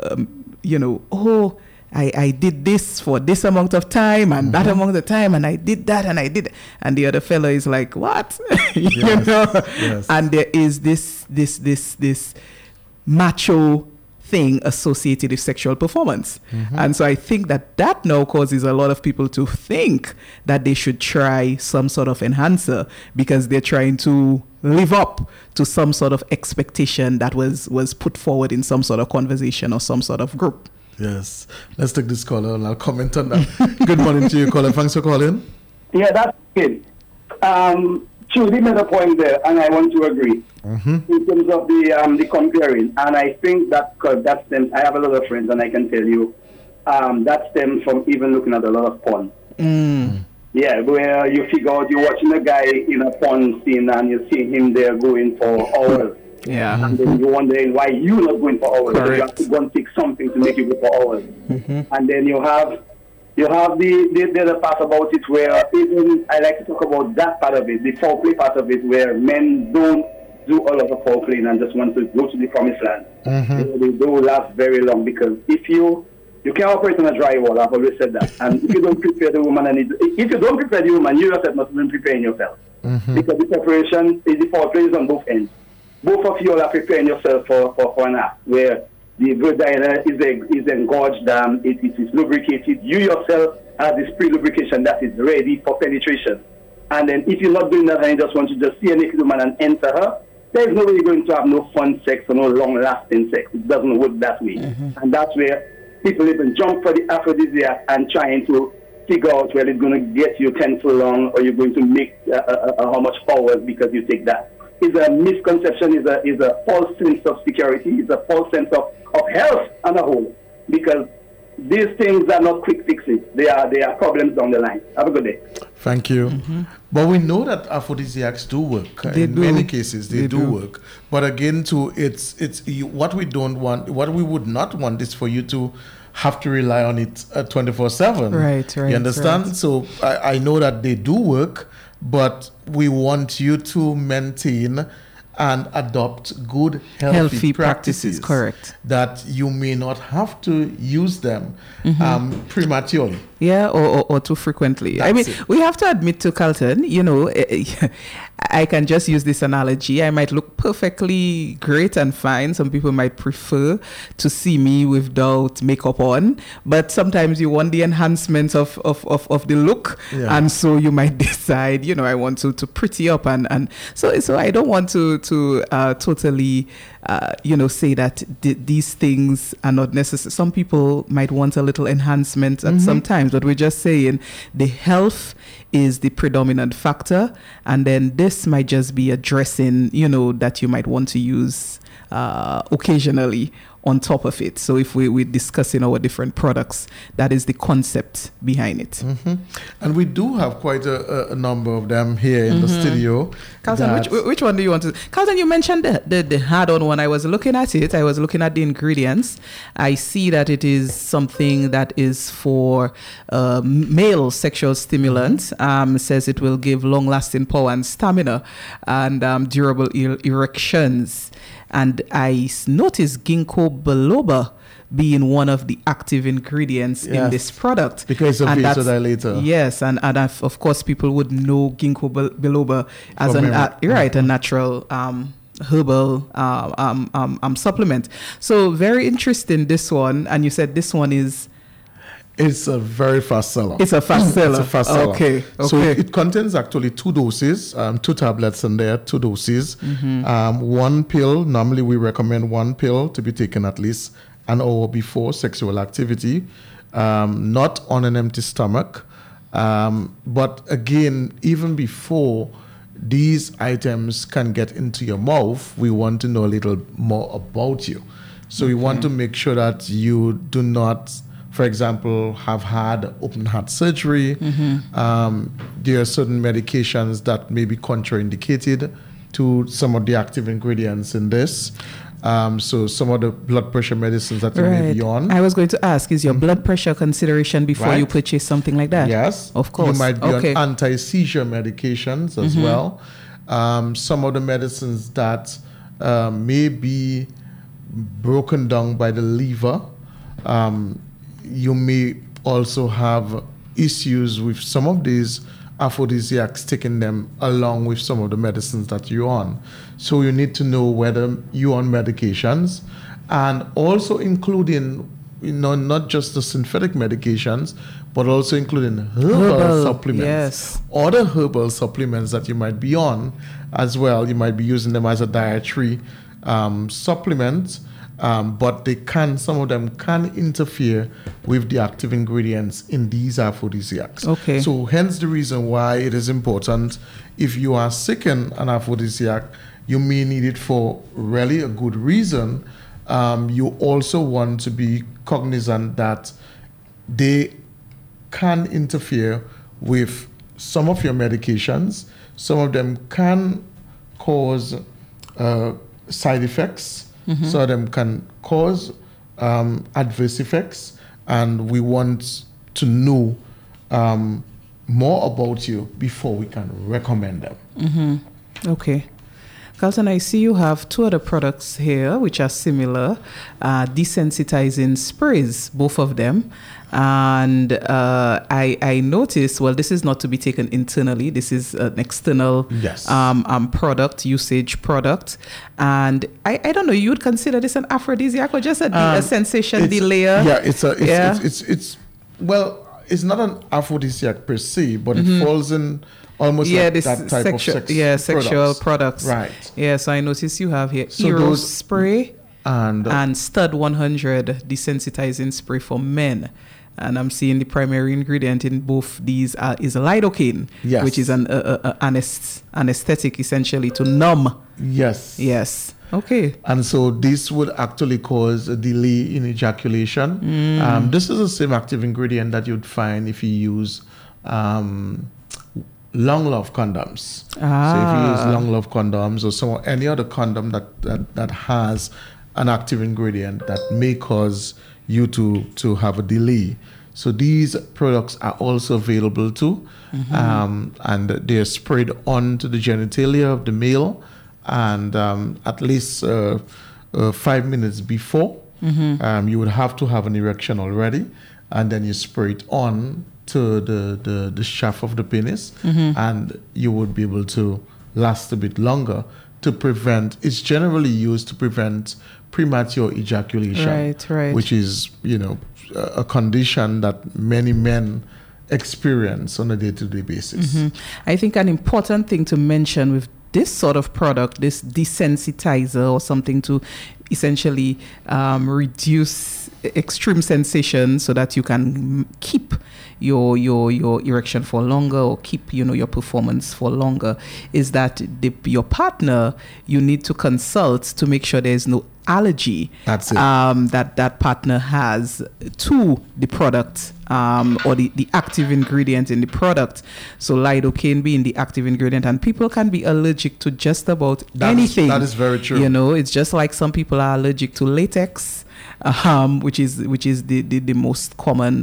I did this for this amount of time and that amount of time, and I did that and I did it. And the other fella is like, what? Yes. And there is this macho thing associated with sexual performance. And so I think that now causes a lot of people to think that they should try some sort of enhancer because they're trying to live up to some sort of expectation that was put forward in some sort of conversation or some sort of group. Yes. Let's take this caller and I'll comment on that. Good morning to you, caller. Thanks for calling. Yeah, that's good. Trudy made a point there, and I want to agree in terms of the comparing. And I think that stems. I have a lot of friends, and I can tell you that stems from even looking at a lot of porn. Yeah, where you figure out you're watching a guy in a porn scene, and you see him there going for hours. Yeah. And then you're wondering why you're not going for hours. So you have to go and pick something to make you go for hours. And then you have the other part about it where even I like to talk about that part of it, the foreplay part of it, where men don't do all of the foreplay and just want to go to the promised land. They don't last very long because if you can't operate on a drywall, I've always said that. And if you don't prepare the woman, if you don't prepare the woman, you yourself must be preparing yourself. Because the preparation is the foreplay is on both ends. Both of you all are preparing yourself for an act where the vagina is engorged, it is lubricated. You yourself have this pre-lubrication that is ready for penetration. And then if you're not doing that and you just want to just see a naked woman and enter her, there's no way you're going to have no fun sex or no long-lasting sex. It doesn't work that way. And that's where people even jump for the aphrodisiac and trying to figure out whether it's going to get you 10 so long or you're going to make how much hours because you take that. Is a misconception, is a false sense of security, is a false sense of health on a whole. Because these things are not quick fixes. They are problems down the line. Have a good day. Thank you. But we know that aphrodisiacs do work. In many cases, they do work. But again, what we don't want, what we would not want is for you to have to rely on it 24/7. Right. You understand? Right. So I know that they do work, but we want you to maintain and adopt good, healthy practices. Correct. That you may not have to use them prematurely. Yeah, or too frequently. That's it. We have to admit to Carlton, I can just use this analogy. I might look perfectly great and fine. Some people might prefer to see me without makeup on, but sometimes you want the enhancement of the look, and so you might decide, I want to pretty up, and so I don't want to totally say that these things are not necessary. Some people might want a little enhancement at some times, but we're just saying the health is the predominant factor, and then this might just be a dressing, that you might want to use occasionally on top of it. So if we're discussing our different products, that is the concept behind it. And we do have quite a number of them here in the studio. Carlton, which one do you want to... Carlton, you mentioned the hard-on one. I was looking at it. I was looking at the ingredients. I see that it is something that is for male sexual stimulant. It says it will give long-lasting power and stamina and durable erections. And I noticed ginkgo biloba being one of the active ingredients in this product. Because of vasodilator. Yes, and of course people would know ginkgo biloba as a natural herbal supplement. So very interesting, this one. And you said this one is... It's a very fast seller. It's a fast seller. Okay. So it contains actually 2 doses, 2 tablets in there, 2 doses. 1 pill. Normally we recommend 1 pill to be taken at least an hour before sexual activity, not on an empty stomach. But again, even before these items can get into your mouth, we want to know a little more about you. So we want to make sure that you do not, for example, have had open heart surgery. There are certain medications that may be contraindicated to some of the active ingredients in this. So some of the blood pressure medicines that you may be on. I was going to ask, is your blood pressure consideration before you purchase something like that? Yes. Of course. You might be on anti-seizure medications as well. Some of the medicines that may be broken down by the liver. You may also have issues with some of these aphrodisiacs, taking them along with some of the medicines that you're on. So you need to know whether you're on medications, and also including, not just the synthetic medications, but also including herbal supplements. Yes. Other herbal supplements that you might be on as well. You might be using them as a dietary supplement. But some of them can interfere with the active ingredients in these aphrodisiacs. Okay. So hence the reason why it is important, if you are seeking an aphrodisiac, you may need it for really a good reason. You also want to be cognizant that they can interfere with some of your medications. Some of them can cause side effects. Some of them can cause adverse effects, and we want to know more about you before we can recommend them. Okay. Carlton, I see you have 2 other products here which are similar, desensitizing sprays, both of them. And I noticed, this is not to be taken internally. This is an external product, usage product. And I don't know, you would consider this an aphrodisiac or just a sensation delayer? Yeah, it's not an aphrodisiac per se, but it falls in almost like that type of sexual products. Right. Yeah, so I notice you have here Eros spray and Stud 100 desensitizing spray for men. And I'm seeing the primary ingredient in both these is lidocaine, which is an anesthetic essentially to numb. Yes. Okay. And so this would actually cause a delay in ejaculation. This is the same active ingredient that you'd find if you use long love condoms. So if you use long love condoms or any other condom that has an active ingredient that may cause you to have a delay. So these products are also available too, and they're sprayed onto the genitalia of the male, and at least 5 minutes before, you would have to have an erection already, and then you spray it on to the shaft of the penis, and you would be able to last a bit longer to prevent. It's generally used to prevent premature ejaculation, right. which is, a condition that many men experience on a day-to-day basis. I think an important thing to mention with this sort of product, this desensitizer or something to essentially reduce extreme sensation so that you can keep your erection for longer or keep your performance for longer, is that your partner, you need to consult to make sure there's no allergy that partner has to the product or the active ingredient in the product. So lidocaine being the active ingredient, and people can be allergic to just about anything. That is very true. It's just like some people are allergic to latex, which is the most common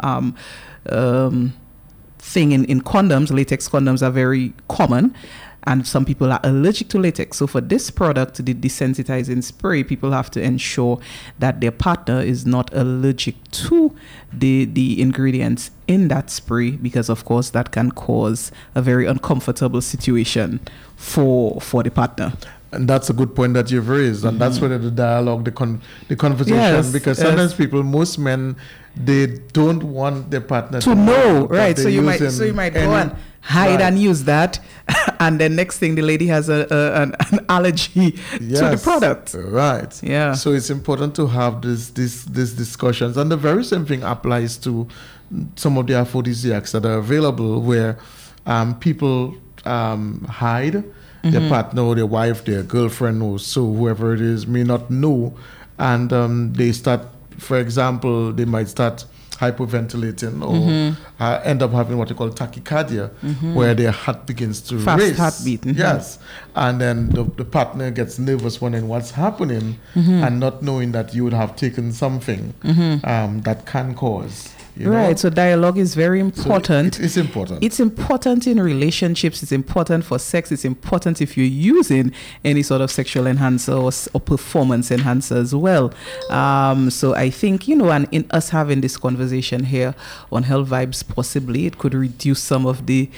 thing in condoms. Latex condoms are very common, and some people are allergic to latex. So for this product, the desensitizing spray, people have to ensure that their partner is not allergic to the ingredients in that spray, because of course that can cause a very uncomfortable situation for the partner. And that's a good point that you've raised, and that's where the dialogue, the conversation, because sometimes most men, they don't want their partner to know, right? So you might go and hide and use that, and then next thing the lady has an allergy to the product. Right. Yeah. So it's important to have these discussions, and the very same thing applies to some of the aphrodisiacs that are available, where people hide. Their partner or their wife, their girlfriend, or whoever it is may not know, and they start, for example, they might start hyperventilating or end up having what you call tachycardia, where their heart begins to race. Fast heartbeat. Yes, and then the partner gets nervous wondering what's happening, and not knowing that you would have taken something that can cause. Right, so dialogue is very important. So it's important. It's important in relationships. It's important for sex. It's important if you're using any sort of sexual enhancer or performance enhancer as well. So I think, and in us having this conversation here on Health Vibes, possibly it could reduce some of the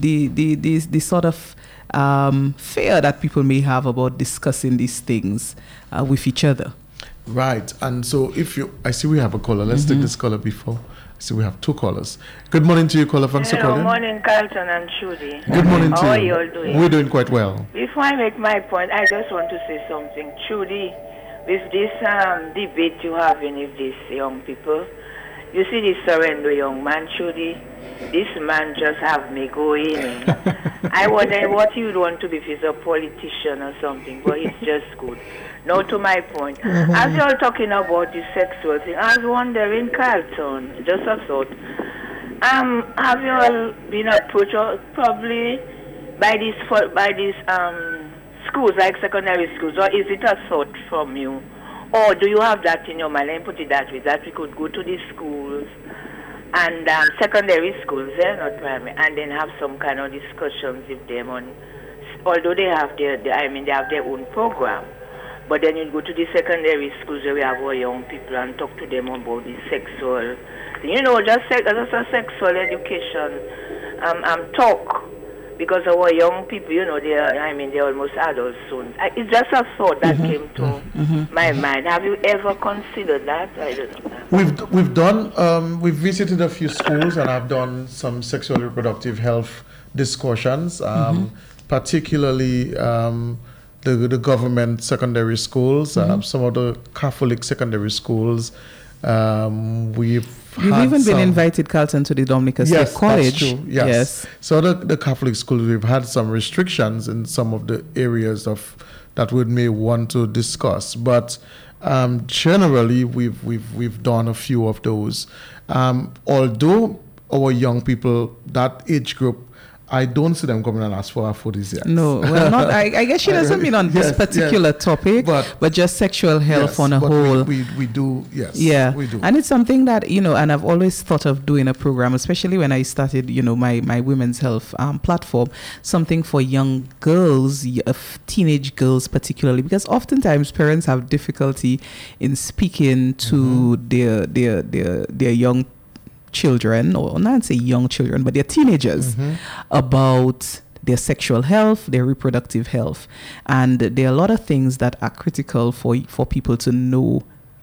sort of fear that people may have about discussing these things with each other. Right, and so I see we have a caller. Let's take this caller before. So we have two callers. Good morning to you, caller. Thanks for calling. Good morning, Carlton and Judy. Good morning to you. How are you all doing? We're doing quite well. Before I make my point, I just want to say something. Judy, with this debate you're having with these young people, you see this surrender young man, Judy, this man just have me going. I wonder what he would want to be if he's a politician or something, but it's just good. Now to my point. As you're talking about the sexual thing, I was wondering, Carlton, just a thought, have you all been approached probably by these schools, like secondary schools, or is it a thought from you? Or do you have that in your mind? Let me put it that way, that we could go to these schools and secondary schools, not primary, and then have some kind of discussions with them on, although they have they have their own program. But then you go to the secondary schools where we have our young people and talk to them about the sexual, just a sexual education talk. Because our young people, they're almost adults soon. It's just a thought that came to my mind. Have you ever considered that? I don't know. We've visited a few schools, and I've done some sexual reproductive health discussions, particularly the government secondary schools, some of the Catholic secondary schools. You've even been invited, Carlton, to the Dominica State College. That's true. Yes. So the Catholic schools, we've had some restrictions in some of the areas of that we may want to discuss. But generally, we've done a few of those. Although our young people, that age group, I don't see them coming and ask for aphrodisiacs. No, well, not. I guess she doesn't mean on this particular topic, but just sexual health on a whole. We do, yes. Yeah, we do. And it's something that, and I've always thought of doing a program, especially when I started, my women's health platform, something for young girls, teenage girls particularly, because oftentimes parents have difficulty in speaking to their young children, or not say young children, but they're teenagers, about their sexual health, their reproductive health. And there are a lot of things that are critical for people to know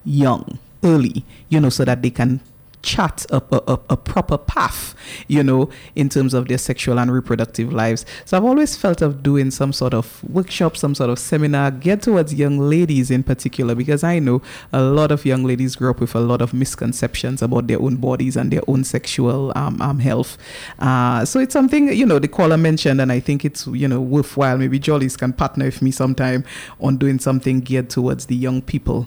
early, so that they can chart up a proper path, in terms of their sexual and reproductive lives. So I've always felt of doing some sort of workshop, some sort of seminar, geared towards young ladies in particular, because I know a lot of young ladies grow up with a lot of misconceptions about their own bodies and their own sexual health. So it's something, the caller mentioned, and I think it's, worthwhile. Maybe Jollies can partner with me sometime on doing something geared towards the young people.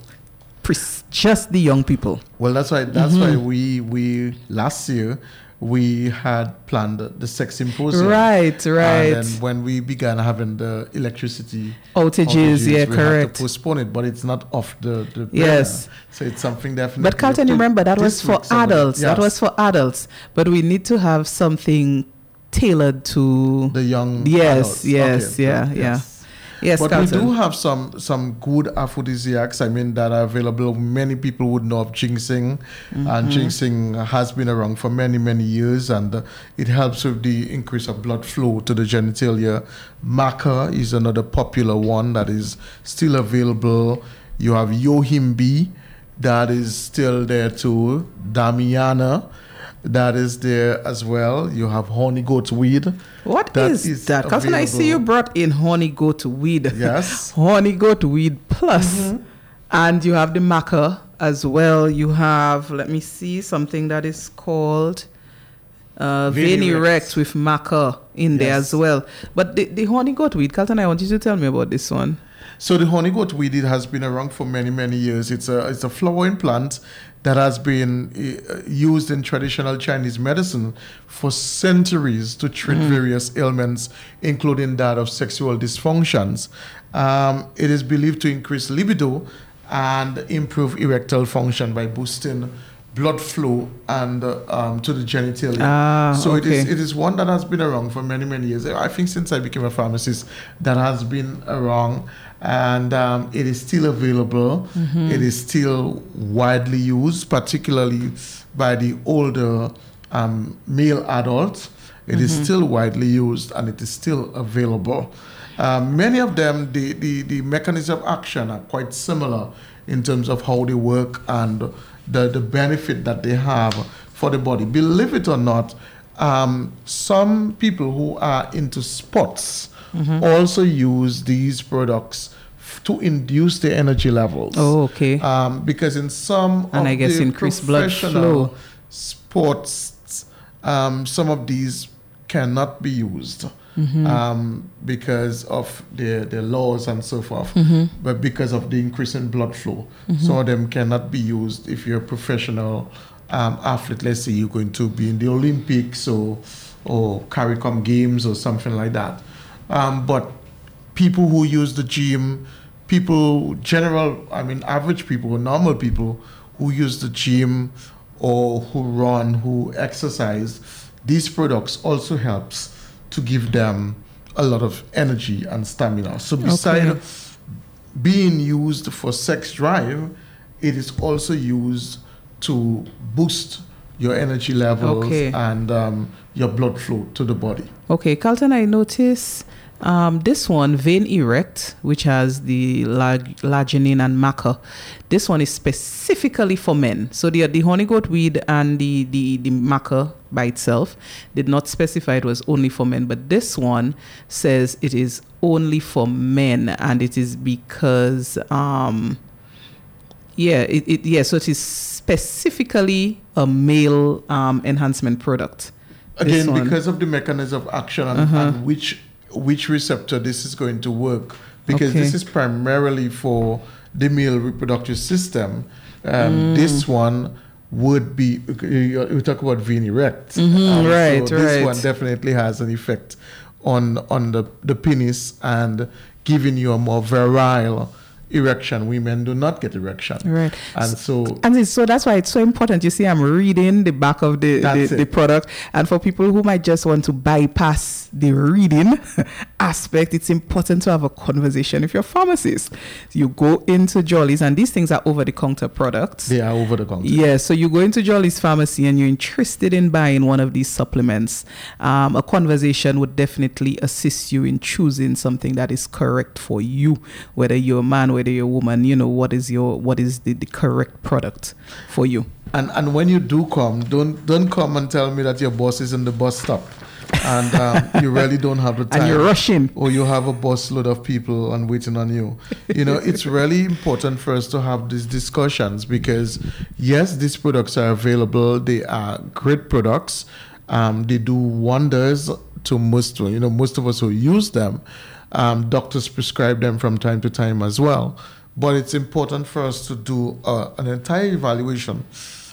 Just the young people. Well, that's why we last year we had planned the sex symposium. Right. And then when we began having the electricity outages, we correct. had to postpone it, but it's not off the yes. So it's something definitely. But Carlton, remember that was for adults. Yes. That was for adults. But we need to have something tailored to the young. Yes. adults. Yes. Okay. Yeah. Yes. Yes, but Carlton. we do have some good aphrodisiacs. I mean, that are available. Many people would know of ginseng, and ginseng has been around for many, many years, and it helps with the increase of blood flow to the genitalia. Maca is another popular one that is still available. You have Yohimbi, that is still there too. Damiana, that is there as well. You have honey goat weed. What is that? Because I see you brought in honey goat weed. Yes. Honey goat weed plus. And you have the maca as well. You have, let me see, something that is called vein erect with maca in there as well. But the honey goat weed, Carlton, I want you to tell me about this one. So the honey goat weed, it has been around for many, many years. It's a flowering plant that has been used in traditional Chinese medicine for centuries to treat various ailments, including that of sexual dysfunctions. It is believed to increase libido and improve erectile function by boosting blood flow and to the genitalia. So it is one that has been around for many, many years. I think since I became a pharmacist, that has been around, and it is still available. It is still widely used, particularly by the older male adults. It is still widely used, and it is still available. Many of them, the mechanism of action are quite similar in terms of how they work and the benefit that they have for the body. Believe it or not, some people who are into sports also use these products to induce the energy levels. Oh, okay. Because in some and of I guess the increased blood professional flow sports, some of these cannot be used. Because of the laws and so forth, but because of the increase in blood flow. Some of them cannot be used if you're a professional athlete. Let's say you're going to be in the Olympics or CARICOM games or something like that. But people who use the gym, average people, normal people who use the gym or who run, who exercise, these products also helps to give them a lot of energy and stamina. So besides being used for sex drive, it is also used to boost your energy levels and your blood flow to the body. Okay, Carlton, I notice this one, vein erect, which has the larginine and maca. This one is specifically for men. So the honey goat weed and the maca by itself did not specify it was only for men, but this one says it is only for men, and it is because so it is specifically a male enhancement product. Again, because of the mechanism of action and which receptor this is going to work because this is primarily for the male reproductive system. This one would be, we talk about vein erect. So this one definitely has an effect on the penis and giving you a more virile erection. Women do not get erection. Right. And so that's why it's so important. You see, I'm reading the back of the product. And for people who might just want to bypass the reading aspect, it's important to have a conversation with your pharmacist. You go into Jolly's, and these things are over-the-counter products. They are over-the-counter. Yeah, so you go into Jolly's pharmacy and you're interested in buying one of these supplements. A conversation would definitely assist you in choosing something that is correct for you, whether you're a man, whether you're a woman, what is the correct product for you. And when you do come, don't come and tell me that your boss is in the bus stop and you really don't have the time. And you're rushing. Or you have a bus load of people and waiting on you. It's really important for us to have these discussions because, yes, these products are available. They are great products. They do wonders to most of us who use them. Doctors prescribe them from time to time as well. But it's important for us to do an entire evaluation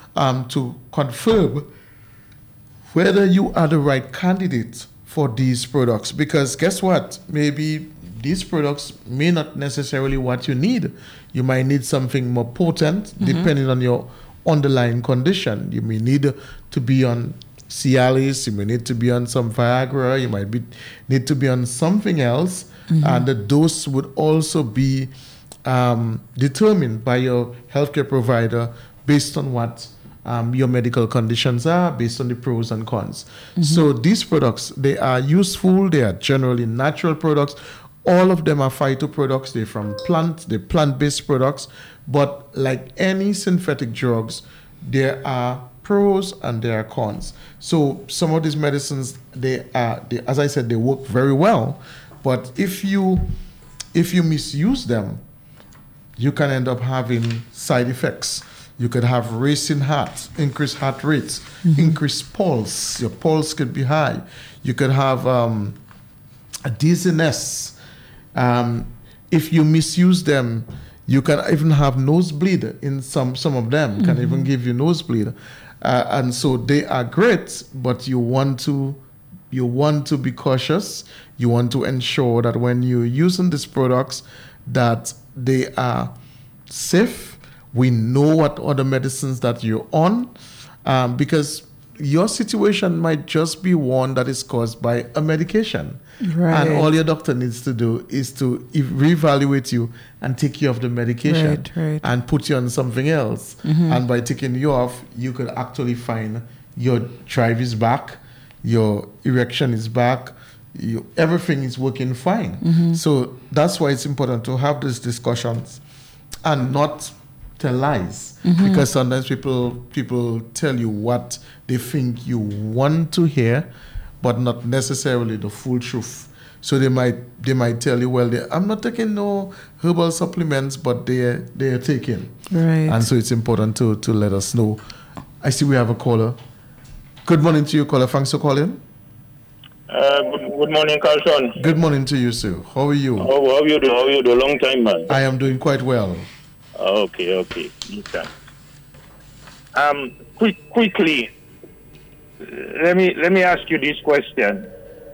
to confirm whether you are the right candidate for these products. Because guess what? Maybe these products may not necessarily what you need. You might need something more potent depending on your underlying condition. You may need to be on Cialis, you may need to be on some Viagra, you might need to be on something else, and the dose would also be determined by your healthcare provider based on what your medical conditions are, based on the pros and cons. So these products, they are useful, they are generally natural products. All of them are phyto products, they're plant-based products, but like any synthetic drugs, there are pros and there are cons. So some of these medicines, they as I said, they work very well, but if you misuse them, you can end up having side effects. You could have racing heart, increased heart rates, increased pulse. Your pulse could be high. You could have a dizziness. If you misuse them, you can even have nosebleed in some of them. Can even give you nosebleed. And so they are great, but you want to be cautious. You want to ensure that when you're using these products, that they are safe. We know what other medicines that you're on, because your situation might just be one that is caused by a medication. Right. And all your doctor needs to do is to reevaluate you and take you off the medication and put you on something else. And by taking you off, you could actually find your drive is back, your erection is back, everything is working fine. So that's why it's important to have these discussions and not tell lies, because sometimes people tell you what they think you want to hear, but not necessarily the full truth. So they might tell you, well, I'm not taking no herbal supplements, but they're taking. Right. And so it's important to let us know. I see we have a caller. Good morning to you, caller. Thanks for calling. Good morning, Carlson. Good morning to you, sir. How are you? How you do? Long time, man. I am doing quite well. Okay. Okay. Quickly, let me ask you this question.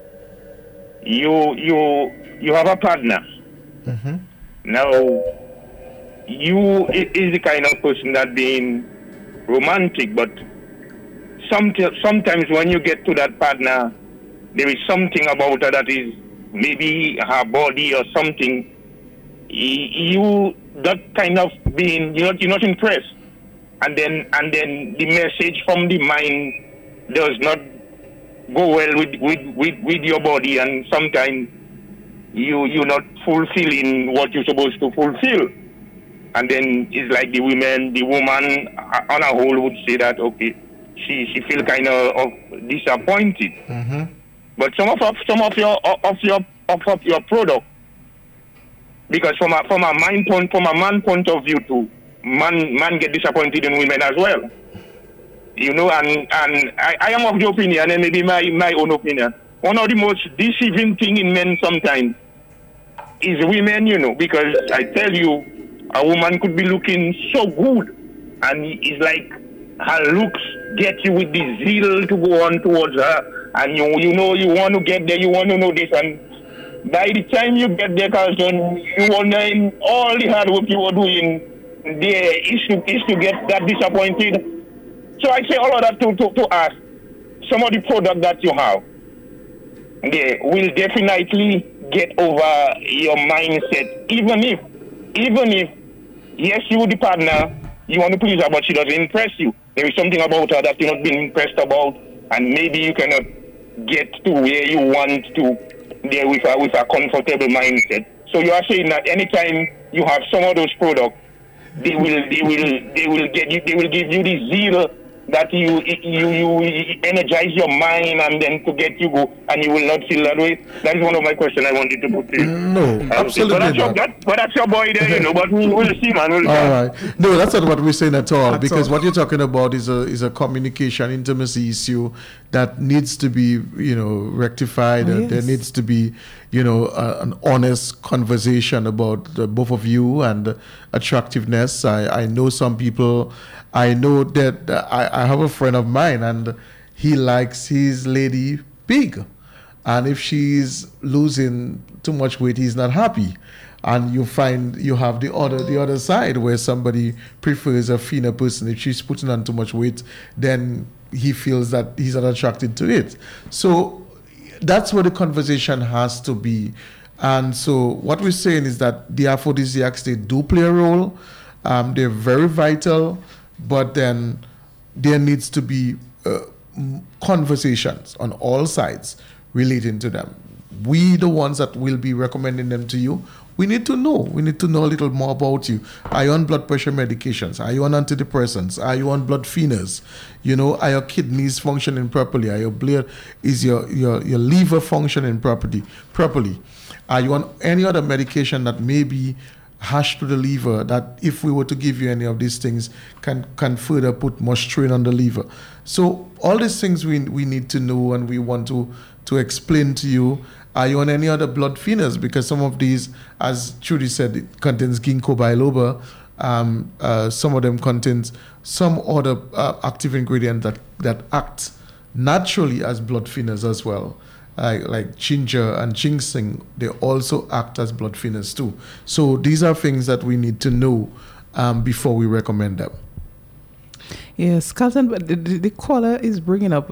You have a partner. Now, you is the kind of person that being romantic, but sometimes when you get to that partner, there is something about her that is maybe her body or something. You that kind of being you're not impressed, and then the message from the mind does not go well with your body, and sometimes you're not fulfilling what you're supposed to fulfill, and then it's like the woman on a whole would say that okay, she feel kind of disappointed. But some of your product, because from a man point of view too, man get disappointed in women as well. And I am of the opinion, and maybe my own opinion, one of the most deceiving thing in men sometimes is women, you know, because I tell you, a woman could be looking so good, and it's like her looks get you with the zeal to go on towards her, and you know you want to get there, you want to know this, and by the time you get there, Carlton, you wonder in all the hard work you were doing there is to get that disappointed. So I say all of that to ask, some of the product that you have, they will definitely get over your mindset, even if yes, you the partner, you want to please her, but she doesn't impress you. There is something about her that you're not being impressed about, and maybe you cannot get to where you want to there with a comfortable mindset. So you are saying that anytime you have some of those products, they will give you the zeal that you energize your mind and then to get you go, and you will not feel that way. That is one of my questions I wanted to put to you. No, absolutely not. But that's your boy there, you know. But we'll see, man. All right. No, that's not what we're saying at all. Because what you're talking about is a communication intimacy issue that needs to be, rectified. Yes. There needs to be, an honest conversation about both of you and attractiveness. I know some people. I know that I have a friend of mine, and he likes his lady big, and if she's losing too much weight, he's not happy. And you find you have the other side where somebody prefers a thinner person. If she's putting on too much weight, then he feels that he's not attracted to it. So that's where the conversation has to be. And so what we're saying is that the aphrodisiacs, they do play a role. They're very vital. But then there needs to be conversations on all sides relating to them. We, the ones that will be recommending them to you, we need to know. We need to know a little more about you. Are you on blood pressure medications? Are you on antidepressants? Are you on blood thinners? Are your kidneys functioning properly? Is your liver functioning properly? Are you on any other medication that may be hash to the liver, that if we were to give you any of these things can further put more strain on the liver? So all these things we need to know, and we want to explain to you. Are you on any other blood thinners? Because some of these, as Trudy said, it contains ginkgo biloba. Some of them contains some other active ingredient that act naturally as blood thinners as well. Like ginger and ginseng, they also act as blood thinners too. So these are things that we need to know before we recommend them. Yes, Carlton, but the caller is bringing up,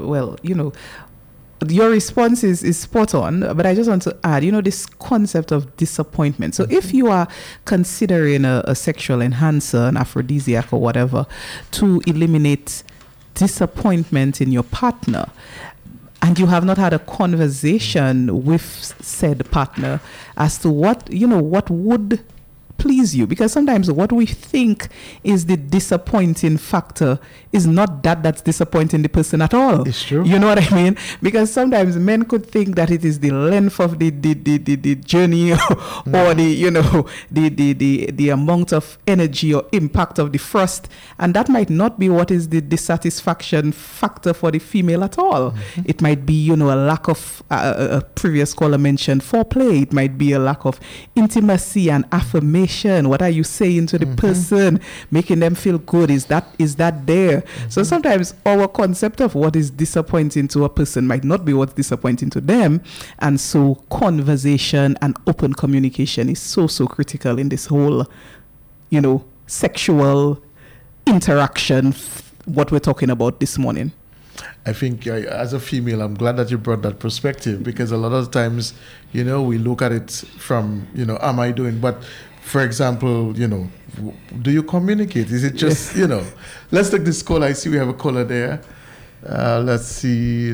your response is spot on, but I just want to add, this concept of disappointment. So if you are considering a sexual enhancer, an aphrodisiac or whatever, to eliminate disappointment in your partner, and you have not had a conversation with said partner as to what would please you, because sometimes what we think is the disappointing factor is not that's disappointing the person at all. It's true. You know what I mean? Because sometimes men could think that it is the length of the journey or the amount of energy or impact of the thrust, and that might not be what is the dissatisfaction factor for the female at all. Mm-hmm. It might be a lack of a previous caller mentioned foreplay. It might be a lack of intimacy and affirmation. What are you saying to the person, making them feel good? Is that there? Mm-hmm. So sometimes our concept of what is disappointing to a person might not be what's disappointing to them. And so conversation and open communication is so critical in this whole, sexual interaction, what we're talking about this morning. I think as a female, I'm glad that you brought that perspective, because a lot of times, we look at it from, am I doing? But for example, do you communicate? Is it just, let's take this call. I see we have a caller there. Let's see.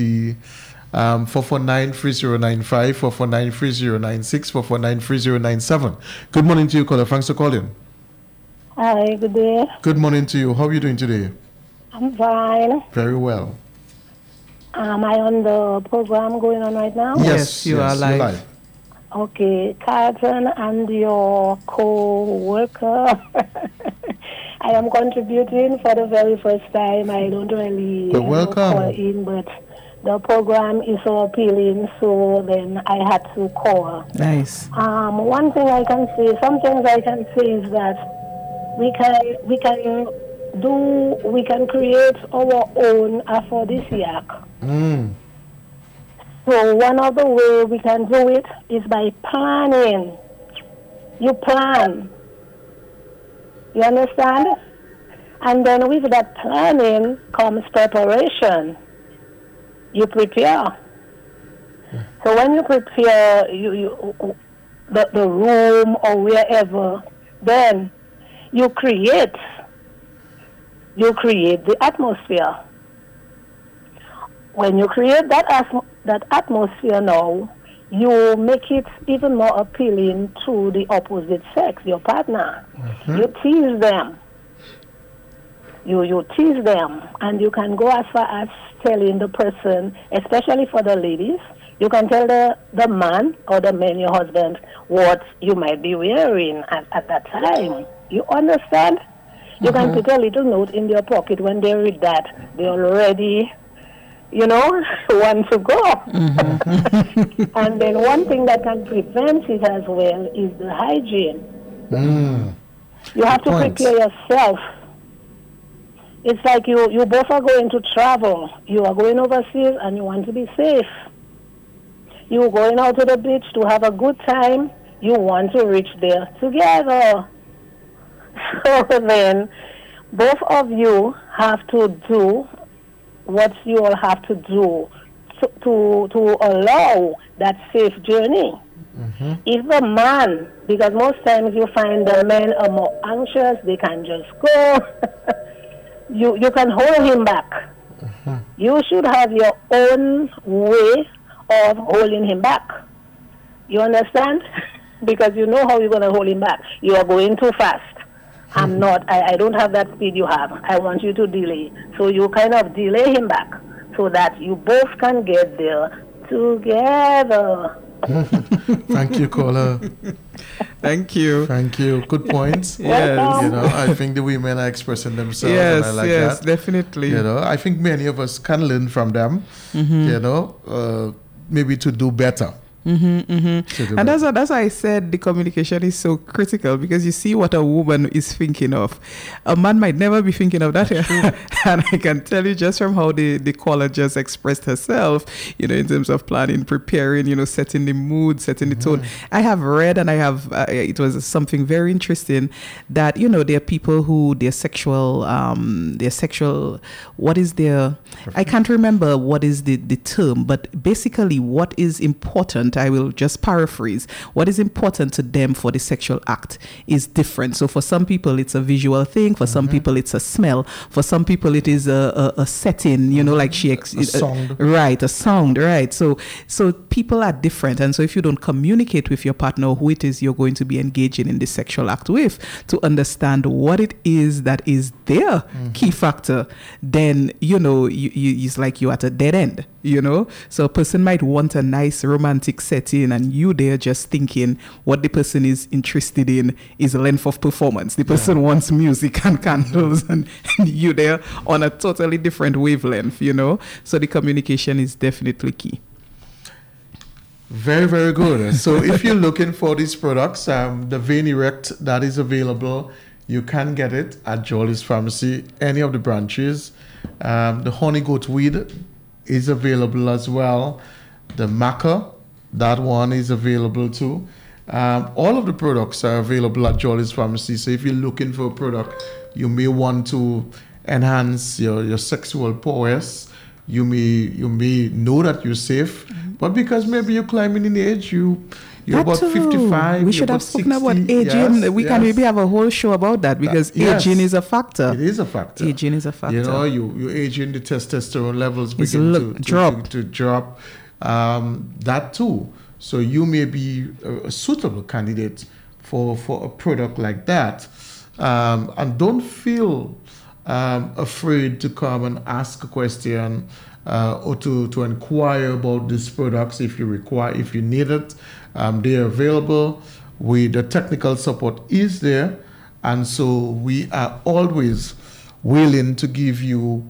449-3095, 449-3096, 449-3097. Good morning to you, caller. Thanks for calling. Hi, good day. Good morning to you. How are you doing today? I'm fine. Very well. Am I on the program going on right now? Yes, you are live. Okay, Carlton and your co-worker. I am contributing for the very first time. I don't really call in, but the program is so appealing, so then I had to call. Nice. One thing I can say, some things I can say is that we can create our own aphrodisiac. So one of the way we can do it is by planning. You plan. You understand? And then with that planning comes preparation. You prepare. So when you prepare the room or wherever, then you create the atmosphere. When you create that atmosphere now, you make it even more appealing to the opposite sex, your partner. You tease them. You tease them, and you can go as far as telling the person, especially for the ladies, you can tell the man or the man, your husband, what you might be wearing at that time. You understand? You can put a little note in their pocket. When they read that, they already, want to go. And then one thing that can prevent it as well is the hygiene. You have to prepare yourself. It's like you both are going to travel. You are going overseas and you want to be safe. You're going out to the beach to have a good time. You want to reach there together. So then, both of you have to do what you all have to do to allow that safe journey. If the man, because most times you find the men are more anxious, they can just go. You can hold him back. You should have your own way of holding him back. You understand? Because you know how you're going to hold him back. You are going too fast. I'm not. I don't have that speed you have. I want you to delay. So you kind of delay him back so that you both can get there together. Thank you, caller. Thank you. Good points. Yes. I think the women are expressing themselves. And I like that. Definitely. I think many of us can learn from them. Maybe to do better. And that's why I said the communication is so critical, because you see what a woman is thinking of. A man might never be thinking of that. And I can tell you just from how the caller just expressed herself, in terms of planning, preparing, setting the mood, setting the tone. I have read, and I have, it was something very interesting, that, there are people who their sexual, what is their, I can't remember what is the term, but basically what is important, I will just paraphrase, what is important to them for the sexual act is different. So for some people it's a visual thing, for some people it's a smell, for some people it is a setting, like a sound. Right, a sound, right. So people are different, and so if you don't communicate with your partner who it is you're going to be engaging in the sexual act with, to understand what it is that is their key factor, then it's like you're at a dead end. So a person might want a nice romantic setting, and you there just thinking what the person is interested in is length of performance. The person wants music and candles, and you there on a totally different wavelength, So the communication is definitely key. Very, very good. So if you're looking for these products, the Vein Erect that is available, you can get it at Jolly's Pharmacy, any of the branches. The honey goat weed is available as well. The maca, that one is available too. All of the products are available at Jolly's Pharmacy. So if you're looking for a product, you may want to enhance your sexual prowess. You may know that you're safe, but because maybe you're climbing in age, you're about 55. We should have spoken about aging. We can maybe have a whole show about that, because aging is a factor. It is a factor. Aging is a factor. You're aging, the testosterone levels begin to drop. That too. So you may be a suitable candidate for a product like that. And don't feel afraid to come and ask a question or to inquire about these products if you need it. They are available. The technical support is there, and so we are always willing to give you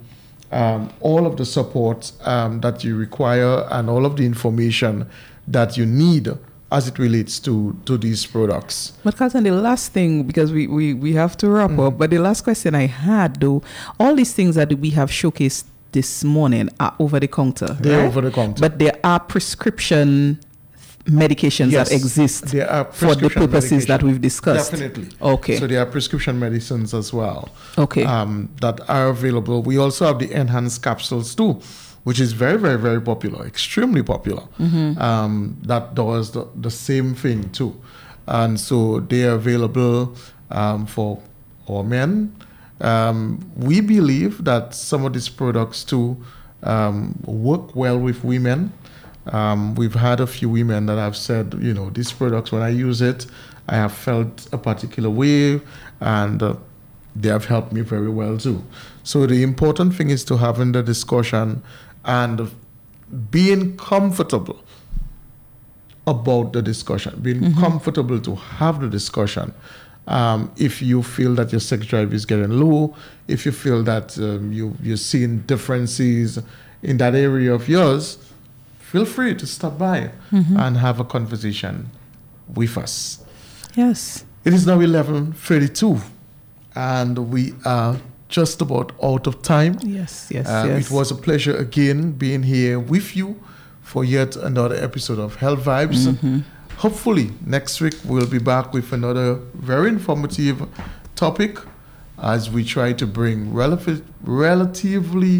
all of the support that you require and all of the information that you need as it relates to these products. But Carlton, the last thing, because we have to wrap up, but the last question I had, though, all these things that we have showcased this morning are over the counter. They're right? over the counter. But there are prescription medications that exist there are for the purposes that we've discussed. Definitely. Okay. So there are prescription medicines as well. Okay. That are available. We also have the enhanced capsules too, which is very, very, very popular, extremely popular. That does the same thing too. And so they are available for our men. We believe that some of these products too work well with women. We've had a few women that have said, these products, when I use it, I have felt a particular way, and they have helped me very well too. So the important thing is to having the discussion and being comfortable about the discussion, being comfortable to have the discussion. If you feel that your sex drive is getting low, if you feel that you're seeing differences in that area of yours, feel free to stop by and have a conversation with us. Yes. It is now 11:32, and we are just about out of time. Yes. It was a pleasure again being here with you for yet another episode of Health Vibes. Hopefully, next week we'll be back with another very informative topic as we try to bring relatively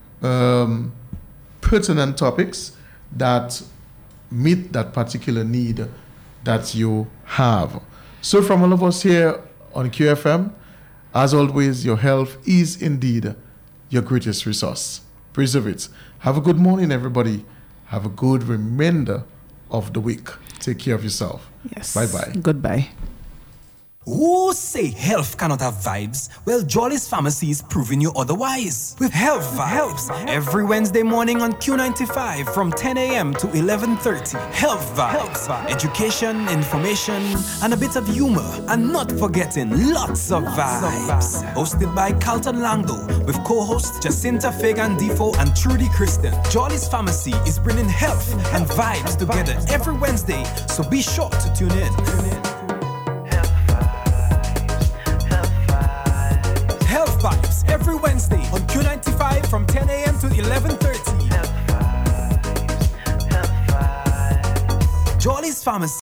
pertinent topics that meet that particular need that you have. So from all of us here on QFM, as always, your health is indeed your greatest resource. Preserve it. Have a good morning, everybody. Have a good remainder of the week. Take care of yourself. Yes. Bye-bye. Goodbye. Who say health cannot have vibes? Well, Jolly's Pharmacy is proving you otherwise. With Health Vibes, every Wednesday morning on Q95 from 10 a.m. to 11:30. Health Vibes, education, information, and a bit of humor. And not forgetting lots of vibes. Hosted by Carlton Langdo with co-hosts Jacinta Fagan-Defo and Trudy Kristen. Jolly's Pharmacy is bringing health and vibes together every Wednesday, so be sure to tune in. Health Vibes every Wednesday on Q95 from 10 a.m. to 11:30. Jolly's Pharmacy.